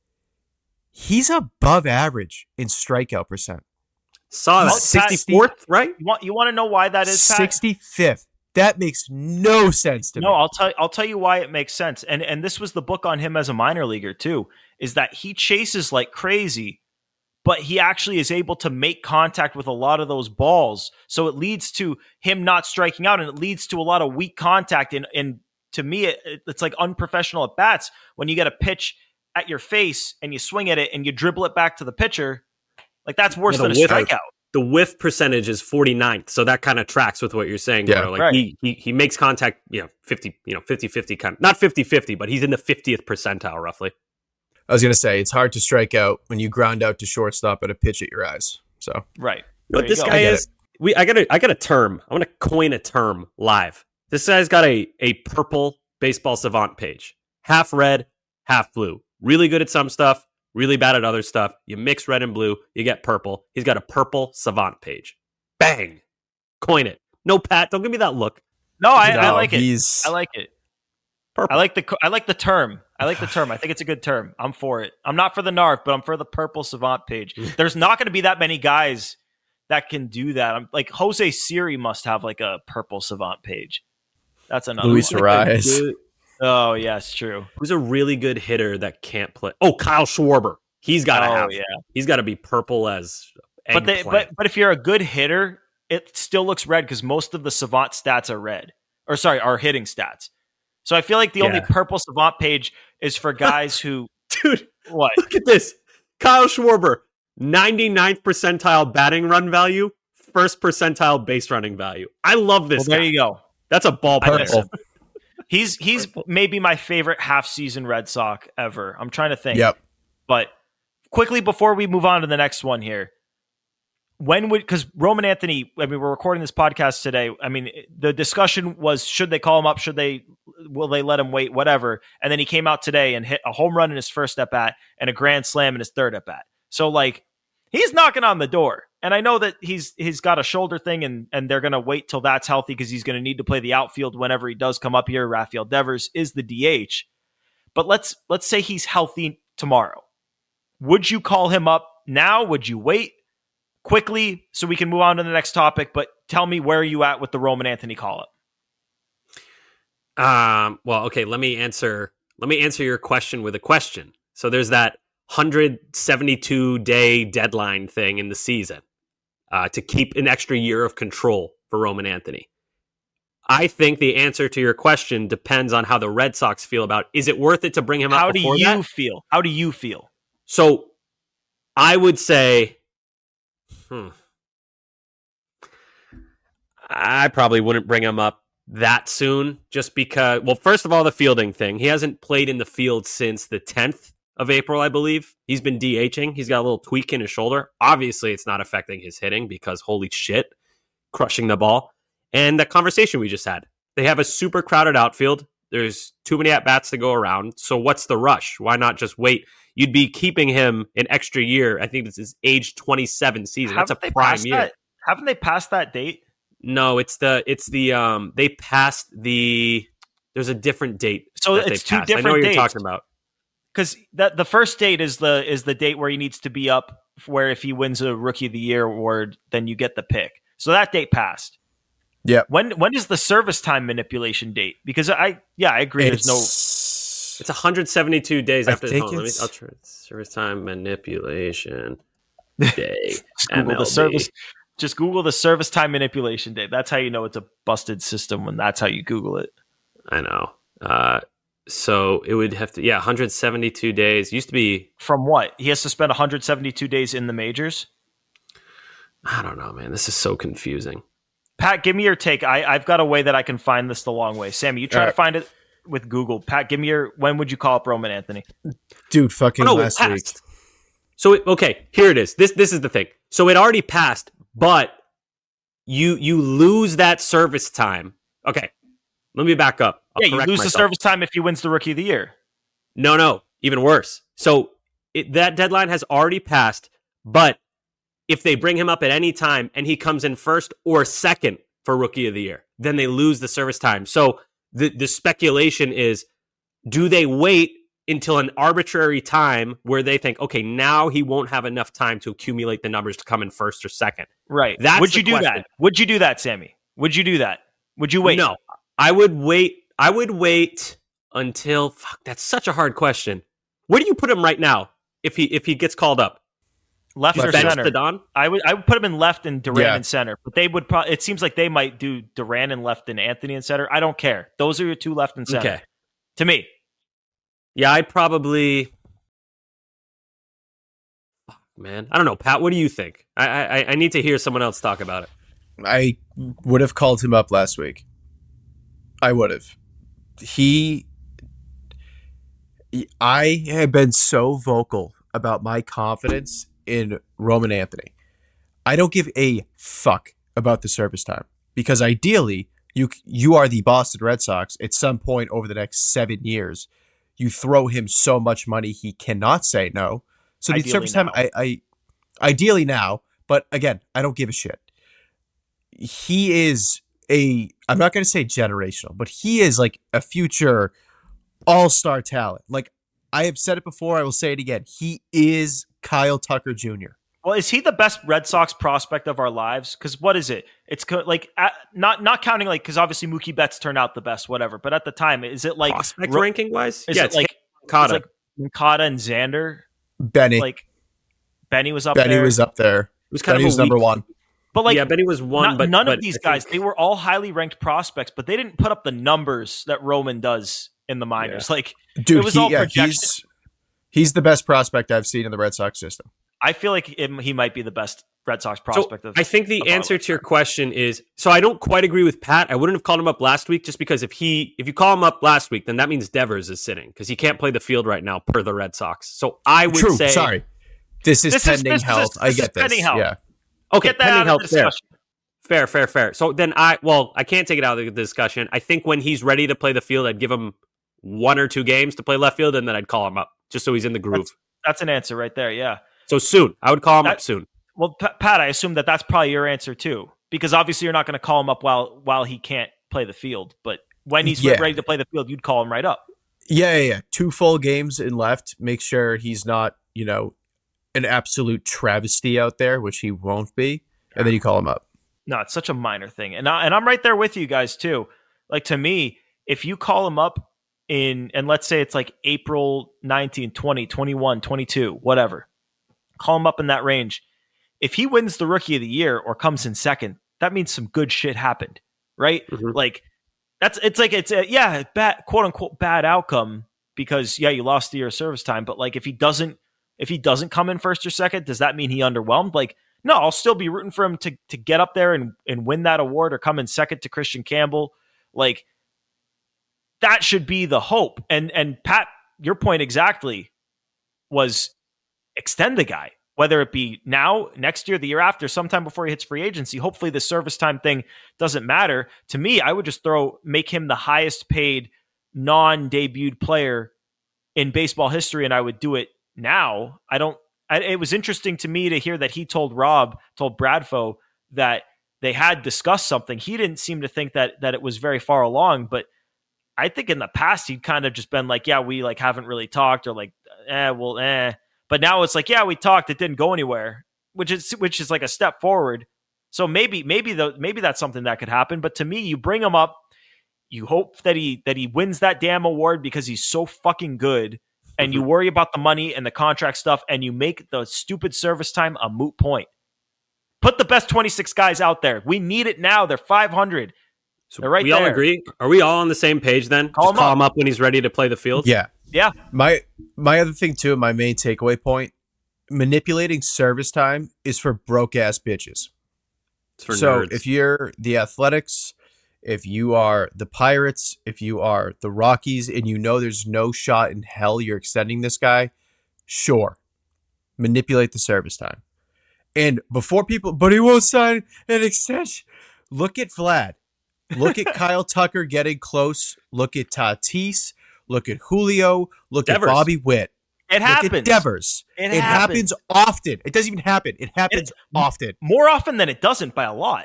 He's above average in strikeout percent. Saw that sixty-fourth, right? You want, you want to know why that is, Pat? sixty-fifth. That makes no sense to no, me. No, I'll tell I'll tell you why it makes sense. And and this was the book on him as a minor leaguer too, is that he chases like crazy, but he actually is able to make contact with a lot of those balls. So it leads to him not striking out, and it leads to a lot of weak contact. And, and to me, it, it's like unprofessional at bats when you get a pitch at your face and you swing at it and you dribble it back to the pitcher. Like that's worse yeah, than a whiff, strikeout. The whiff percentage is forty-ninth, so that kind of tracks with what you're saying. Yeah, bro. Like right. he, he he makes contact, you know, fifty, you know, fifty-fifty kind of, not fifty-fifty, but he's in the fiftieth percentile roughly. I was going to say, it's hard to strike out when you ground out to shortstop at a pitch at your eyes. So right. What this go. guy is, it. we I got a I got a term. I want to coin a term live. This guy's got a a purple Baseball Savant page. Half red, half blue. Really good at some stuff, really bad at other stuff. You mix red and blue, you get purple. He's got a purple Savant page. Bang. Coin it. No, Pat, don't give me that look. No, I, no I like it. He's... I like it. Purple. I like the I like the term. I like the term. I think it's a good term. I'm for it. I'm not for the Narf, but I'm for the purple Savant page. There's not going to be that many guys that can do that. I'm like Jose Siri must have like a purple Savant page. That's another Luis one. Ariz. Oh, yes, true. Who's a really good hitter that can't play? Oh, Kyle Schwarber. He's got to oh, have. Yeah. He's got to be purple as. But they, but but if you're a good hitter, it still looks red because most of the Savant stats are red, or sorry, are hitting stats. So I feel like the yeah. only purple Savant page is for guys who, dude. What? Look at this, Kyle Schwarber, ninety-ninth percentile batting run value, first percentile base running value. I love this. Well, guy. there you go. That's a ball purple. He's he's maybe my favorite half-season Red Sox ever. I'm trying to think. Yep. But quickly before we move on to the next one here, when would because Roman Anthony? I mean, we're recording this podcast today. I mean, the discussion was should they call him up? Should they? Will they let him wait? Whatever. And then he came out today and hit a home run in his first at bat and a grand slam in his third at bat. So like he's knocking on the door. And I know that he's he's got a shoulder thing, and and they're going to wait till that's healthy because he's going to need to play the outfield whenever he does come up here. Rafael Devers is the D H. But let's let's say he's healthy tomorrow. Would you call him up now? Would you wait quickly so we can move on to the next topic? But tell me where are you at with the Roman Anthony call-up? Um. Well, okay. Let me answer. Let me answer your question with a question. So there's that one hundred seventy-two day deadline thing in the season. Uh, to keep an extra year of control for Roman Anthony. I think the answer to your question depends on how the Red Sox feel about, is it worth it to bring him how up before that? How do you that? feel? How do you feel? So I would say, hmm, I probably wouldn't bring him up that soon just because, well, first of all, the fielding thing. He hasn't played in the field since the tenth of April, I believe. He's been DHing. He's got a little tweak in his shoulder. Obviously, it's not affecting his hitting because holy shit, crushing the ball. And the conversation we just had. They have a super crowded outfield. There's too many at-bats to go around. So what's the rush? Why not just wait? You'd be keeping him an extra year. I think this is age twenty-seven season. Haven't That's a prime year. That? Haven't they passed that date? No, it's the it's the um they passed the there's a different date. So it's two passed. different I know what dates. you're talking about. Because that the first date is the is the date where he needs to be up, where if he wins a Rookie of the Year award, then you get the pick. So that date passed. Yeah. When when is the service time manipulation date? Because I yeah I agree. It's, there's no. It's one hundred seventy-two days I after the think home. Let me, it's- I'll try service time manipulation. Day. Just Google the service. Just Google the service time manipulation day. That's how you know it's a busted system when that's how you Google it. I know. Uh, so it would have to, yeah, one hundred seventy-two days. Used to be. From what? He has to spend one hundred seventy-two days in the majors? I don't know, man. This is so confusing. Pat, give me your take. I, I've got a way that I can find this the long way. Sammy, you try right. to find it with Google. Pat, give me your, when would you call up Roman Anthony? Dude, fucking oh, no, last week. So, it, okay, here it is. This This is the thing. So it already passed, but you you lose that service time. Okay, let me back up. I'll yeah, you lose myself. the service time if he wins the Rookie of the Year. No, no, even worse. So it, that deadline has already passed, but if they bring him up at any time and he comes in first or second for Rookie of the Year, then they lose the service time. So the, the speculation is, do they wait until an arbitrary time where they think, okay, now he won't have enough time to accumulate the numbers to come in first or second? Right. That's Would you do question. that? Would you do that, Sammy? Would you do that? Would you wait? No. I would wait. I would wait until, fuck, that's such a hard question. Where do you put him right now if he if he gets called up? Left or center? The Don? I would I would put him in left and Durant yeah. in center, but they would probably. It seems like they might do Durant in left and Anthony in center. I don't care. Those are your two left and center. Okay. To me, yeah, I'd probably. Fuck, man, I don't know, Pat. What do you think? I I, I need to hear someone else talk about it. I would have called him up last week. I would have. He. I have been so vocal about my confidence in Roman Anthony. I don't give a fuck about the service time because ideally you you are the Boston Red Sox at some point over the next seven years. You throw him so much money he cannot say no. So the ideally service now. time, I, I ideally now, but again, I don't give a shit. He is a, I'm not going to say generational, but he is like a future all-star talent. Like I have said it before, I will say it again. He is Kyle Tucker Junior Well, is he the best Red Sox prospect of our lives? Because what is it? It's co- like uh, not not counting like because obviously Mookie Betts turned out the best, whatever. But at the time, is it like prospect ro- ranking wise? Is yeah, it it's like Moncada, like Moncada and Xander? Benny, like Benny was up Benny there. Benny was up there. It was kind Benny of was number one. But like, yeah, Benny was one. Not, but none but of these I guys, think, they were all highly ranked prospects, but they didn't put up the numbers that Roman does in the minors. Yeah. Like, dude, it was he, all yeah, projection. he's he's the best prospect I've seen in the Red Sox system. I feel like it, he might be the best Red Sox prospect. So of I think the answer to your question is, so I don't quite agree with Pat. I wouldn't have called him up last week just because if he if you call him up last week, then that means Devers is sitting because he can't play the field right now per the Red Sox. So I would True, say, sorry, this is this pending is, this health. Is, I this get is this. Pending health. Yeah. Okay, Get that pending out health. of the Fair. discussion. fair, fair, fair. So then I, well, I can't take it out of the discussion. I think when he's ready to play the field, I'd give him one or two games to play left field, and then I'd call him up just so he's in the groove. That's, that's an answer right there. Yeah. So soon, I would call him that, up soon. Well, P- Pat, I assume that that's probably your answer too, because obviously you're not going to call him up while while he can't play the field, but when he's yeah. ready to play the field, you'd call him right up. Yeah, yeah, yeah. Two full games in left. Make sure he's not, you know, an absolute travesty out there, which he won't be, and then you call him up. No, it's such a minor thing, and I, and I'm right there with you guys too. Like, to me, if you call him up in, and let's say it's like April nineteenth, twenty, twenty-one, twenty-two, whatever, call him up in that range. If he wins the Rookie of the Year or comes in second, that means some good shit happened, right? Mm-hmm. Like, that's it's like it's a, yeah, bad, quote unquote bad outcome because yeah, you lost the year of service time. But like, if he doesn't, if he doesn't come in first or second, does that mean he underwhelmed? Like, no, I'll still be rooting for him to to get up there and and win that award or come in second to Christian Campbell. Like, that should be the hope. And and Pat, your point exactly was extend the guy. Whether it be now, next year, the year after, sometime before he hits free agency. Hopefully the service time thing doesn't matter. To me, I would just throw, make him the highest paid non-debuted player in baseball history, and I would do it now. I don't, I, it was interesting to me to hear that he told Rob, told Bradfo that they had discussed something. He didn't seem to think that that it was very far along, but I think in the past he'd kind of just been like, yeah, we like haven't really talked, or like, eh, well, eh. But now it's like, yeah, we talked, it didn't go anywhere, which is which is like a step forward. So maybe maybe the maybe that's something that could happen. But to me, you bring him up, you hope that he that he wins that damn award because he's so fucking good, and you worry about the money and the contract stuff, and you make the stupid service time a moot point. Put the best twenty-six guys out there. We need it now. They're five hundred. So They're right we there. all agree? Are we all on the same page then? Call Just him call up. him up when he's ready to play the field? Yeah. Yeah. My my other thing too, my main takeaway point, manipulating service time is for broke ass bitches. It's for so nerds. if you're the Athletics, if you are the Pirates, if you are the Rockies, and you know there's no shot in hell you're extending this guy, sure. Manipulate the service time. And before people, but he won't sign an extension. Look at Vlad. Look at Kyle Tucker getting close. Look at Tatis. Look at Julio. Look Devers. at Bobby Witt. It Look happens. at Devers. It It, happens. happens often. It doesn't even happen. It happens It- often. More often than it doesn't by a lot.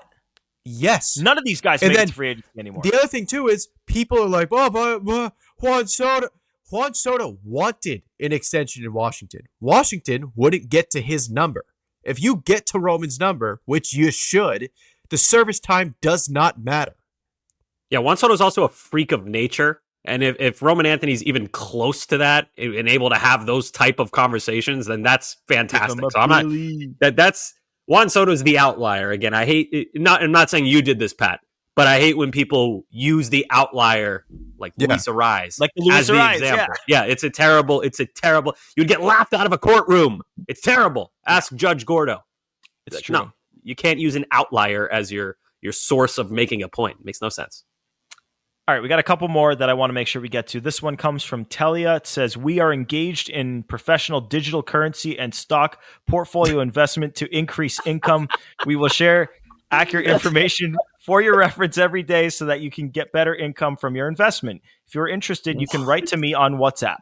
Yes. None of these guys And make then it to free agency anymore. The other thing too is people are like, oh, but, but Juan Soto. Juan Soto wanted an extension in Washington. Washington wouldn't get to his number. If you get to Roman's number, which you should, the service time does not matter. Yeah, Juan Soto's also a freak of nature. And if, if Roman Anthony's even close to that and able to have those type of conversations, then that's fantastic. So I'm not that that's Juan Soto's the outlier. Again, I hate it, not I'm not saying you did this, Pat, but I hate when people use the outlier like Yeah. Luis Ariz. Like the Luis as the Ariz, example. Yeah. it's a terrible, it's a terrible you'd get laughed out of a courtroom. It's terrible. Ask Judge Gordo. It's Like, true. No, you can't use an outlier as your your source of making a point. It makes no sense. All right, we got a couple more that I want to make sure we get to. This one comes from Telia. It says, we are engaged in professional digital currency and stock portfolio investment to increase income. We will share accurate information for your reference every day so that you can get better income from your investment. If you're interested, you can write to me on WhatsApp.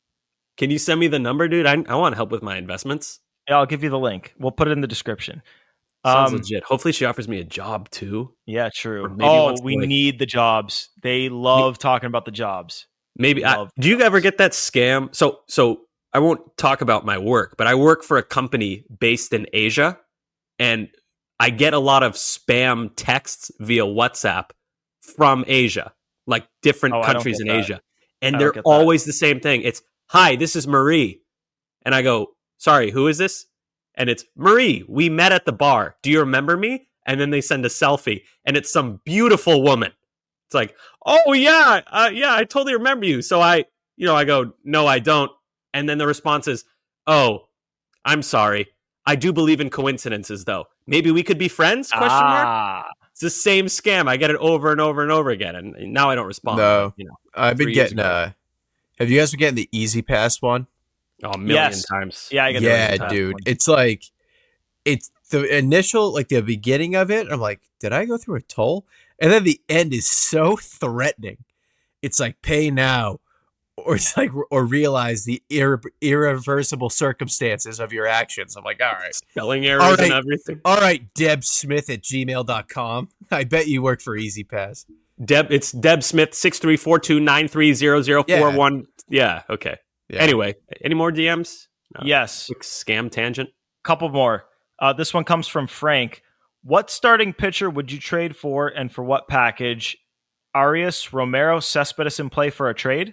Can you send me the number, dude? I, I want help with my investments. Yeah, I'll give you the link. We'll put it in the description. Sounds Um, legit. Hopefully she offers me a job too. Yeah, true. Or maybe Oh, wants to, we like- need the jobs. They love talking about the jobs. Maybe. I, Love do you ever get that scam? So, so I won't talk about my work, but I work for a company based in Asia, and I get a lot of spam texts via WhatsApp from Asia, like different Oh, I don't countries get in that. Asia, I and don't they're get that. always the same thing. It's, "Hi, this is Marie," and I go, "Sorry, who is this?" And it's, "Marie, we met at the bar. Do you remember me?" And then they send a selfie, and it's some beautiful woman. It's like, "Oh yeah, uh, yeah, I totally remember you." So I, you know, I go, "No, I don't." And then the response is, "Oh, I'm sorry. I do believe in coincidences, though. Maybe we could be friends?" Question mark. Ah, It's the same scam. I get it over and over and over again, and now I don't respond. No. you know, I've been three years getting, ago. uh, have you guys been getting the Easy Pass one? oh, a million yes. times. Yeah, I get Yeah, the dude. It's like, it's the initial, like the beginning of it. I'm like, did I go through a toll? And then the end is so threatening. It's like, pay now, or it's like, or realize the irre- irreversible circumstances of your actions. I'm like, all right. Spelling errors All and right. everything. All right, Deb Smith at gmail dot com. I bet you work for Easy Pass. Deb, it's Deb Smith six three four two nine three zero zero four one. Yeah. Okay. Yeah. Anyway, any more D Ms? No. Yes. Quick scam tangent. Couple more. Uh, this one comes from Frank. What starting pitcher would you trade for, and for what package? Arias, Romero, Cespedes in play for a trade?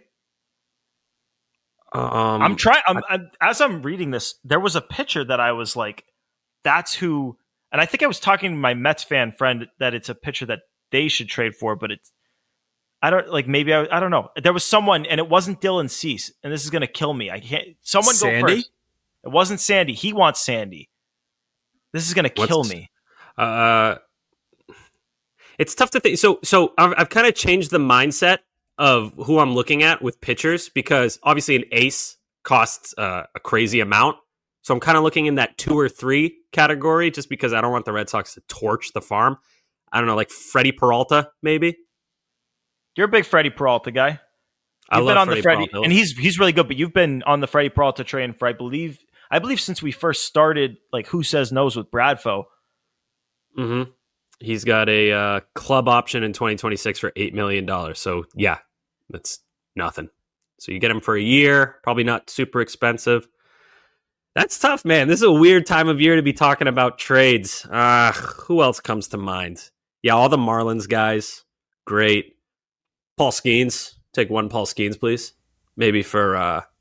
Um, I'm trying. I'm, I'm, as I'm reading this, there was a pitcher that I was like, "That's who." And I think I was talking to my Mets fan friend that it's a pitcher that they should trade for, but it's. I don't like. Maybe I. I don't know. There was someone, and it wasn't Dylan Cease, and this is going to kill me. I can't. Someone Sandy? go first. It wasn't Sandy. He wants Sandy. This is going to kill What's- me. Uh, it's tough to think. So, so I've, I've kind of changed the mindset of who I'm looking at with pitchers, because obviously an ace costs uh, a crazy amount. So I'm kind of looking in that two or three category, just because I don't want the Red Sox to torch the farm. I don't know, like Freddie Peralta, maybe. You're a big Freddie Peralta guy. You've I been love on Freddie the Freddie, Peralta. and he's he's really good. But you've been on the Freddie Peralta train for I believe I believe since we first started, like Who Says No's with Bradfo. Mm-hmm. He's got a uh, club option in twenty twenty-six for eight million dollars. So, yeah, that's nothing. So you get him for a year, probably not super expensive. That's tough, man. This is a weird time of year to be talking about trades. Uh, who else comes to mind? Yeah, all the Marlins guys. Great. Paul Skeens. Take one Paul Skeens, please. Maybe for uh,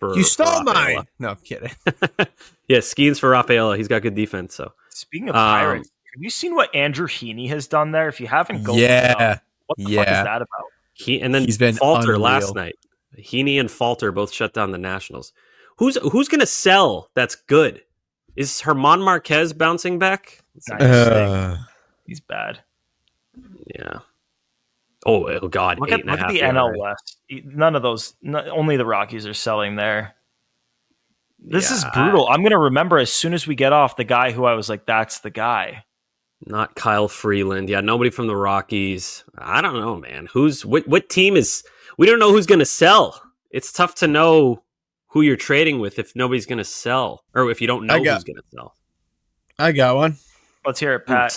for you stole for mine. No, I'm kidding. Yeah, Skeens for Rafaela. He's got good defense. So speaking of um, Pirates, have you seen what Andrew Heaney has done there? If you haven't, go yeah, look it up. What the yeah. fuck is that about? He and then He's been Falter unreal. last night. Heaney and Falter both shut down the Nationals. Who's who's going to sell? That's good. Is Herman Marquez bouncing back? Uh, He's bad. Yeah. Oh, oh God! Look eight at, and a look at half the E R A. N L West. None of those. Not, only the Rockies are selling there. This Yeah, is brutal. I'm going to remember as soon as we get off the guy who I was like, that's the guy. Not Kyle Freeland. Yeah, nobody from the Rockies. I don't know, man. Who's what? What team is? We don't know who's going to sell. It's tough to know who you're trading with if nobody's going to sell, or if you don't know got, who's going to sell. I got one. Let's hear it, Pat.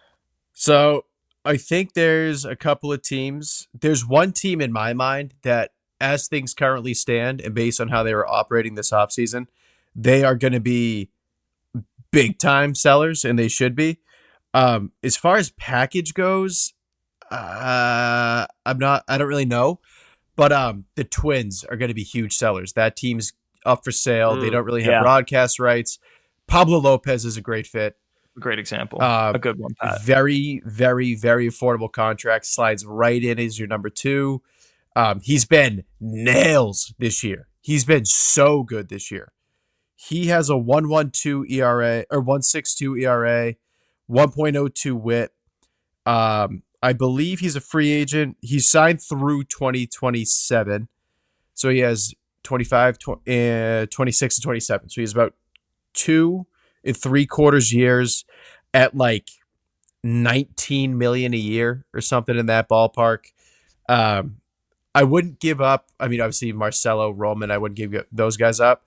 So I think there's a couple of teams. There's one team in my mind that, as things currently stand, and based on how they were operating this offseason, they are going to be big time sellers, and they should be. Um, as far as package goes, uh, I'm not. I don't really know, but um, the Twins are going to be huge sellers. That team's up for sale. Mm, they don't really have yeah. broadcast rights. Pablo Lopez is a great fit. Great example. Uh, a good one, Pat. Very, very, very affordable contract. Slides right in as your number two. Um, he's been nails this year. He's been so good this year. He has a one point one two E R A or one point six two E R A, one point oh two whip. Um, I believe he's a free agent. He's signed through twenty twenty-seven. So he has twenty-five, twenty, uh, twenty-six, and twenty-seven. So he's about two and three quarters years at like nineteen million a year or something in that ballpark. Um, I wouldn't give up. I mean, obviously Marcelo, Roman, I wouldn't give those guys up.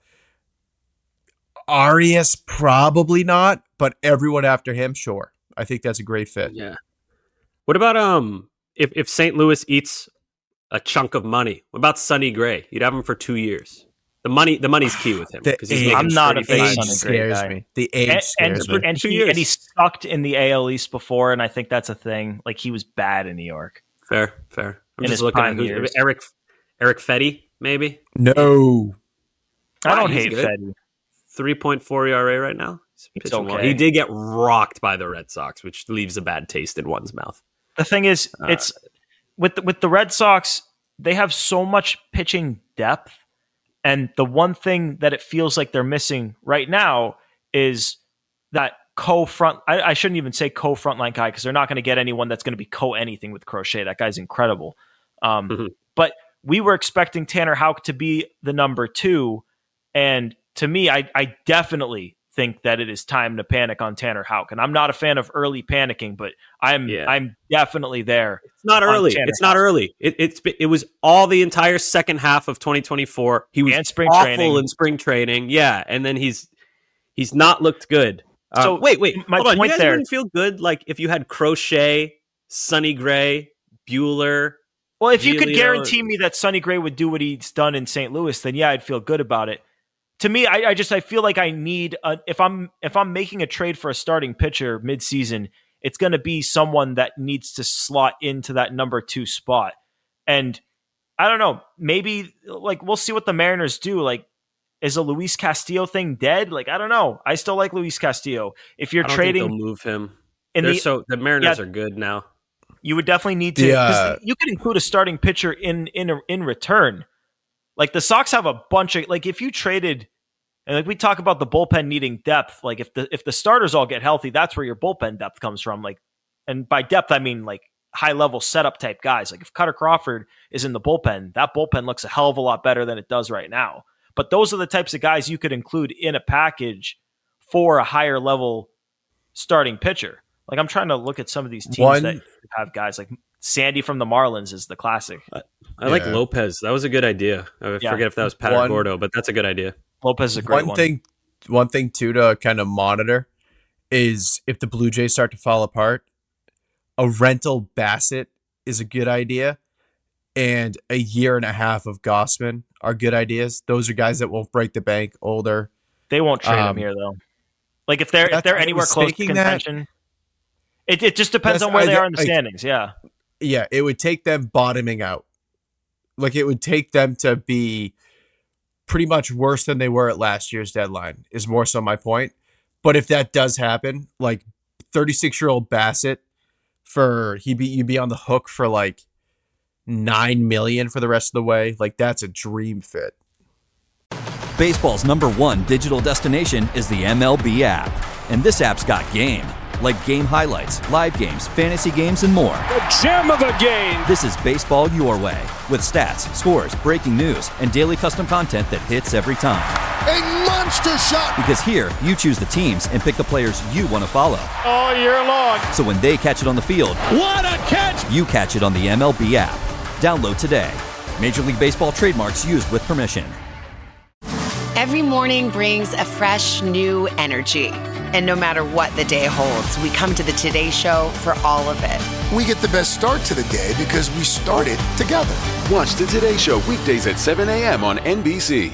Arias, probably not, but everyone after him, sure. I think that's a great fit. Yeah. What about um if, if Saint Louis eats a chunk of money? What about Sonny Gray? You'd have him for two years. The money, the money's key with him. The age, I'm not a big age Sonny Gray scares guy. me. The age and, scares and, me. And he, and he sucked in the A L East before, and I think that's a thing. Like, he was bad in New York. Fair, fair. I'm in just his looking prime at years. Eric Eric Fetty, maybe? No. I don't Ah, he's hate good. Fetty. three point four E R A right now. He's It's pitching well. okay. He did get rocked by the Red Sox, which leaves a bad taste in one's mouth. The thing is, Uh, it's with the, with the Red Sox, they have so much pitching depth, and the one thing that it feels like they're missing right now is that co-front. I, I shouldn't even say co-frontline guy because they're not going to get anyone that's going to be co-anything with Crochet. That guy's incredible. Um, mm-hmm. But we were expecting Tanner Houck to be the number two, and to me, I, I definitely think that it is time to panic on Tanner Houck. And I'm not a fan of early panicking, but I'm Yeah. I'm definitely there. It's not on early. Tanner It's not Houck. early. It, it's it was all the entire second half of twenty twenty-four. He was And spring awful training. in spring training. Yeah, and then he's he's not looked good. Uh, So, wait, wait, my hold on. You point guys there- wouldn't feel good like if you had Crochet, Sonny Gray, Bueller. Well, if you could Giolito- guarantee me that Sonny Gray would do what he's done in Saint Louis, then yeah, I'd feel good about it. To me, I, I just I feel like I need a, if I'm if I'm making a trade for a starting pitcher midseason, it's going to be someone that needs to slot into that number two spot. And I don't know, maybe like we'll see what the Mariners do. Like, is a Luis Castillo thing dead? Like, I don't know. I still like Luis Castillo. If you're I don't trading, think they'll move him. in They're the- so the Mariners yeah. are good now. you would definitely need to. 'cause Yeah. you could include a starting pitcher in in in return. Like the Sox have a bunch of like if you traded, and like we talk about the bullpen needing depth. Like if the if the starters all get healthy, that's where your bullpen depth comes from. Like, and by depth I mean like high level setup type guys. Like if Cutter Crawford is in the bullpen, that bullpen looks a hell of a lot better than it does right now. But those are the types of guys you could include in a package for a higher level starting pitcher. Like I'm trying to look at some of these teams One- that have guys like Sandy from the Marlins is the classic. I like Yeah. Lopez. That was a good idea. I Yeah. forget if that was Pat One- Gordo, but that's a good idea. Lopez is a great one one. thing one thing too to kind of monitor is if the Blue Jays start to fall apart, a rental Bassett is a good idea, and a year and a half of Gossman are good ideas. Those are guys that won't break the bank, older. They won't trade Um, him here though. Like if they're if that's- they're I anywhere was close to thinking that. contention, it it just depends That's- on where I- they are in the I- standings. Yeah, Yeah, it would take them bottoming out. Like it would take them to be pretty much worse than they were at last year's deadline is more so my point. But if that does happen, like thirty-six-year-old Bassett, for he be you'd be on the hook for like nine million for the rest of the way. Like that's a dream fit. Baseball's number one digital destination is the M L B app, and this app's got game. Like game highlights, live games, fantasy games, and more. The gem of a game. This is baseball your way, with stats, scores, breaking news, and daily custom content that hits every time. A monster shot! Because here, you choose the teams and pick the players you want to follow. All year long. So when they catch it on the field, what a catch! You catch it on the M L B app. Download today. Major League Baseball trademarks used with permission. Every morning brings a fresh, new energy. And no matter what the day holds, we come to the Today Show for all of it. We get the best start to the day because we started together. Watch the Today Show weekdays at seven a.m. on N B C.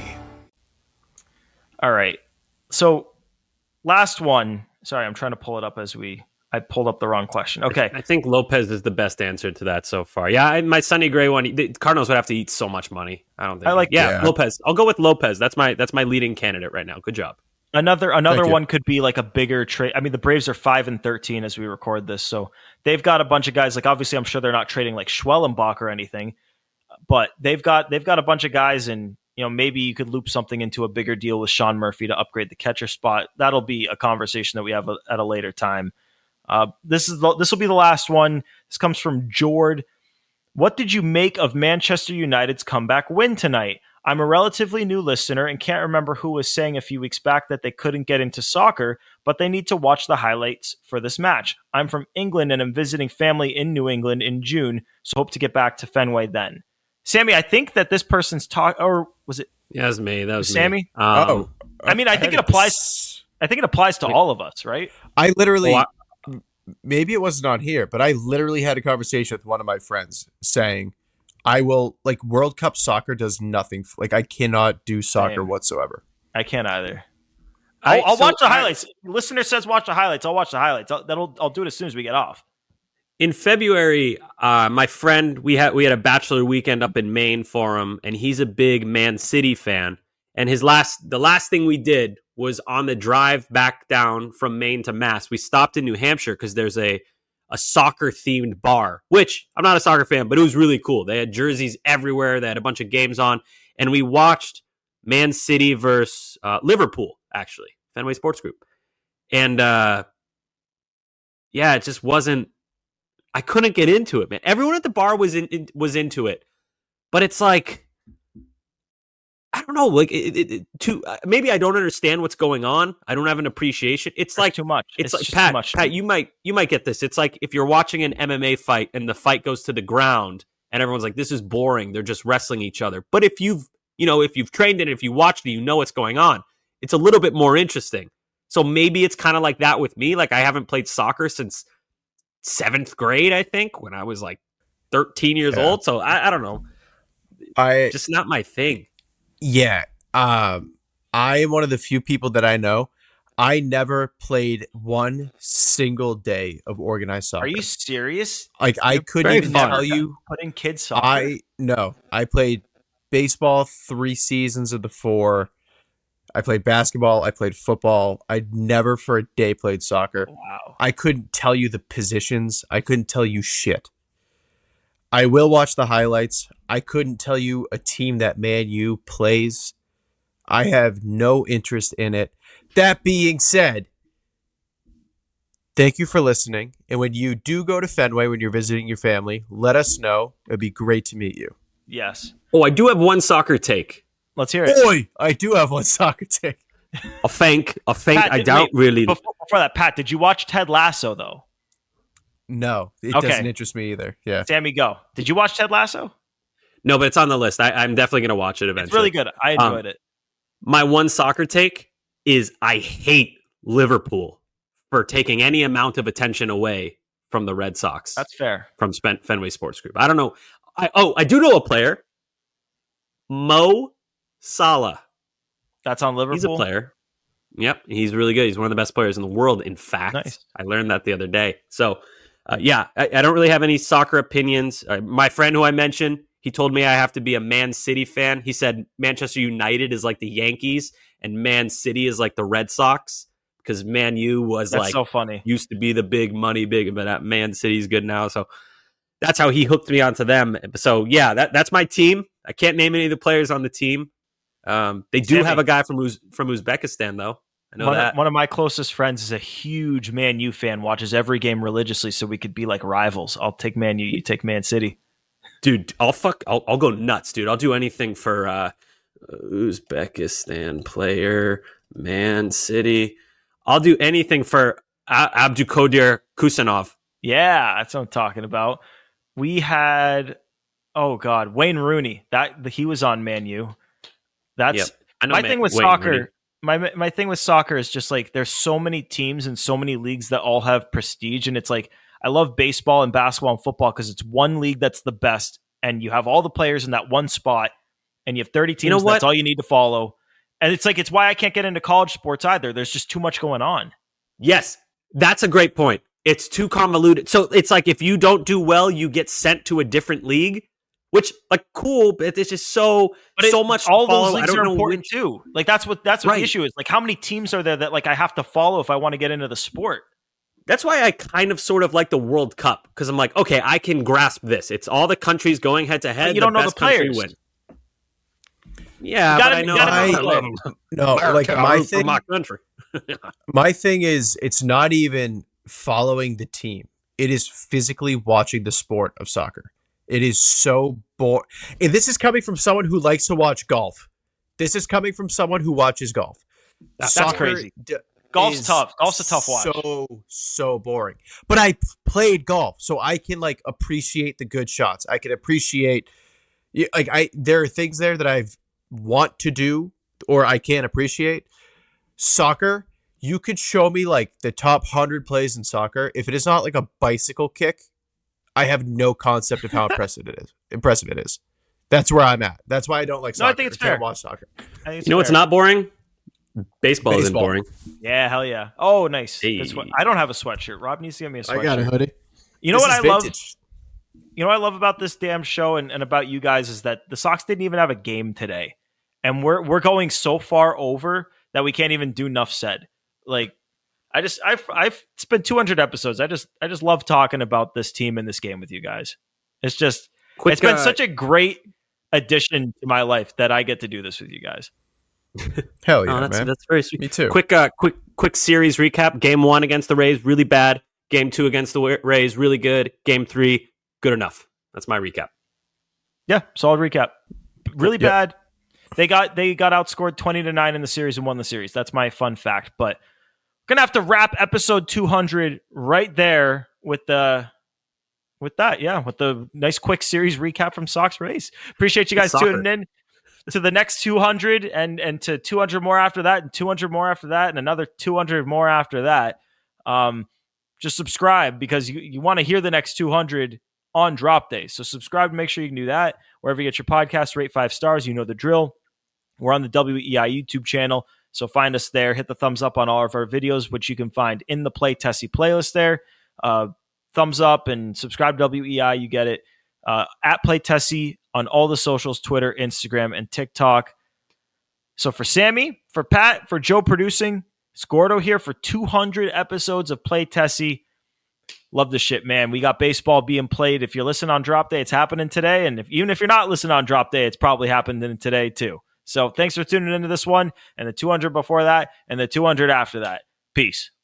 All right. So last one. Sorry, I'm trying to pull it up as we... I pulled up the wrong question. Okay. I think Lopez is the best answer to that so far. Yeah, I, my Sonny Gray one, the Cardinals would have to eat so much money. I don't think. I like yeah, yeah. Lopez. I'll go with Lopez. That's my that's my leading candidate right now. Good job. Another another one could be like a bigger trade. I mean, the Braves are five and thirteen as we record this, so they've got a bunch of guys. Like obviously, I'm sure they're not trading like Schwellenbach or anything, but they've got they've got a bunch of guys, and you know maybe you could loop something into a bigger deal with Sean Murphy to upgrade the catcher spot. That'll be a conversation that we have a, at a later time. Uh, this is the, this will be the last one. This comes from Jord. What did you make of Manchester United's comeback win tonight? I'm a relatively new listener and can't remember who was saying a few weeks back that they couldn't get into soccer, but they need to watch the highlights for this match. I'm from England and I'm visiting family in New England in June, so hope to get back to Fenway then. Sammy, I think that this person's talk, or was it? Yeah, it was me. That was Sammy. Me. Um, oh, I mean, I, I think it applies. I think it applies to all of us, right? I literally. Well, I, Maybe it wasn't on here, but I literally had a conversation with one of my friends saying, I will, like, World Cup soccer does nothing. Like, I cannot do soccer Same. whatsoever. I can't either. I'll, I, I'll so watch the highlights. I, Listener says watch the highlights. I'll watch the highlights. I'll, that'll, I'll do it as soon as we get off. In February, uh, my friend, we had we had a bachelor weekend up in Maine for him, and he's a big Man City fan. And his last, the last thing we did was on the drive back down from Maine to Mass. We stopped in New Hampshire because there's a, a soccer-themed bar, which I'm not a soccer fan, but it was really cool. They had jerseys everywhere. They had a bunch of games on. And we watched Man City versus uh, Liverpool, actually, Fenway Sports Group. And, uh, yeah, it just wasn't... I couldn't get into it, man. Everyone at the bar was in, in was into it. But it's like... I don't know, like it, it, it, too. Uh, maybe I don't understand what's going on. I don't have an appreciation. It's like too much. It's, it's like Pat. Too much. Pat, you might you might get this. It's like if you're watching an M M A fight and the fight goes to the ground, and everyone's like, "This is boring." They're just wrestling each other. But if you've you know if you've trained it, if you watched it, you know what's going on. It's a little bit more interesting. So maybe it's kind of like that with me. Like I haven't played soccer since seventh grade, I think, when I was like thirteen years yeah. old. So I, I don't know. I just not my thing. Yeah. Um, I am one of the few people that I know. I never played one single day of organized soccer. Are you serious? Like You're I couldn't even fun. tell you. Putting kids soccer. I no. I played baseball three seasons of the four. I played basketball. I played football. I never for a day played soccer. Wow. I couldn't tell you the positions. I couldn't tell you shit. I will watch the highlights. I couldn't tell you a team that Man U plays. I have no interest in it. That being said, thank you for listening. And when you do go to Fenway, when you're visiting your family, let us know. It'd be great to meet you. Yes. Oh, I do have one soccer take. Let's hear it. Boy, I do have one soccer take. A feint. A feint. Pat, I did, doubt wait, really. Before, before that, Pat, did you watch Ted Lasso, though? No, it okay. doesn't interest me either. Yeah. Sammy, go. Did you watch Ted Lasso? No, but it's on the list. I, I'm definitely going to watch it eventually. It's really good. I enjoyed um, it. My one soccer take is I hate Liverpool for taking any amount of attention away from the Red Sox. That's fair. From Fenway Sports Group. I don't know. I, oh, I do know a player. Mo Salah. That's on Liverpool? He's a player. Yep, he's really good. He's one of the best players in the world, in fact. Nice. I learned that the other day. So, uh, yeah, I, I don't really have any soccer opinions. Uh, my friend who I mentioned, He told me I have to be a Man City fan. He said Manchester United is like the Yankees and Man City is like the Red Sox because Man U was That's like so funny. Used to be the big money, big, but Man City's good now. So that's how he hooked me onto them. So yeah, that, that's my team. I can't name any of the players on the team. Um, they do Sammy. have a guy from Uz- from Uzbekistan though. I know one, that. Of, one of my closest friends is a huge Man U fan, watches every game religiously so we could be like rivals. I'll take Man U, you take Man City. Dude, I'll fuck. I'll, I'll go nuts, dude. I'll do anything for uh, Uzbekistan player, Man City. I'll do anything for uh, Abdukodir Kusanov. Yeah, that's what I'm talking about. We had, oh god, Wayne Rooney. That he was on Man U. That's yep. I know my Man, thing with Wayne soccer. Rooney. My my thing with soccer is just like there's so many teams and so many leagues that all have prestige, and it's like. I love baseball and basketball and football because it's one league that's the best, and you have all the players in that one spot, and you have thirty teams. You know what? That's all you need to follow. And it's like it's why I can't get into college sports either. There's just too much going on. Yes, that's a great point. It's too convoluted. So it's like if you don't do well, you get sent to a different league, which like cool, but it's just so but so it, much. All follow. those leagues I don't are know important which... too. Like that's what that's what right. the issue is. Like how many teams are there that like I have to follow if I want to get into the sport? That's why I kind of sort of like the World Cup because I'm like, okay, I can grasp this. It's all the countries going head to head. But you the don't know best the players. Win. Yeah, gotta, but I know. I, no, like my thing. My country. My thing is, it's not even following the team. It is physically watching the sport of soccer. It is so boring. And this is coming from someone who likes to watch golf. This is coming from someone who watches golf. That's soccer crazy. D- Golf's tough. Golf's a tough watch. So, so boring. But I played golf, so I can like appreciate the good shots. I can appreciate like I there are things there that I want to do or I can't appreciate. Soccer, you could show me like the top one hundred plays in soccer. If it is not like a bicycle kick, I have no concept of how impressive it is. Impressive it is. That's where I'm at. That's why I don't like soccer. No, I think it's I can't fair. watch soccer. I think it's You know fair. what's not boring? Baseball, Baseball. isn't boring. Yeah, hell yeah. Oh, nice. Hey. That's what, I don't have a sweatshirt. Rob needs to get me a sweatshirt. I got a hoodie. You know This what I is love? vintage. You know what I love about this damn show and, and about you guys is that the Sox didn't even have a game today. And we're we're going so far over that we can't even do enough said. Like I just I've I've spent two hundred episodes. I just I just love talking about this team and this game with you guys. It's just Quick, it's been uh, such a great addition to my life that I get to do this with you guys. Hell yeah, Oh, that's, man. that's very sweet. Me too. Quick, uh, quick, quick series recap. Game one against the Rays, really bad. Game two against the Wa- Rays, really good. Game three, good enough. That's my recap. Yeah, solid recap. Really Yep. bad. They got they got outscored twenty to nine in the series and won the series. That's my fun fact. But we're gonna have to wrap episode two hundred right there with the with that. Yeah, with the nice quick series recap from Sox Rays. Appreciate you guys Soccer. tuning in to the next two hundred and and to two hundred more after that, and two hundred more after that, and another two hundred more after that. Um, just subscribe because you, you want to hear the next two hundred on drop day. So subscribe and make sure you can do that wherever you get your podcast. Rate five stars. You know the drill. We're on the W E I YouTube channel, so find us there. Hit the thumbs up on all of our videos, which you can find in the Play Tessie playlist there. Uh, thumbs up and subscribe to W E I. You get it. Uh, at Play Tessie on all the socials, Twitter, Instagram, and TikTok. So for Sammy, for Pat, for Joe producing, it's Gordo here for two hundred episodes of Play Tessie. Love the shit, man. We got baseball being played. If you're listening on drop day, it's happening today. And if even if you're not listening on drop day, it's probably happening today too. So thanks for tuning into this one and the two hundred before that and the two hundred after that. Peace.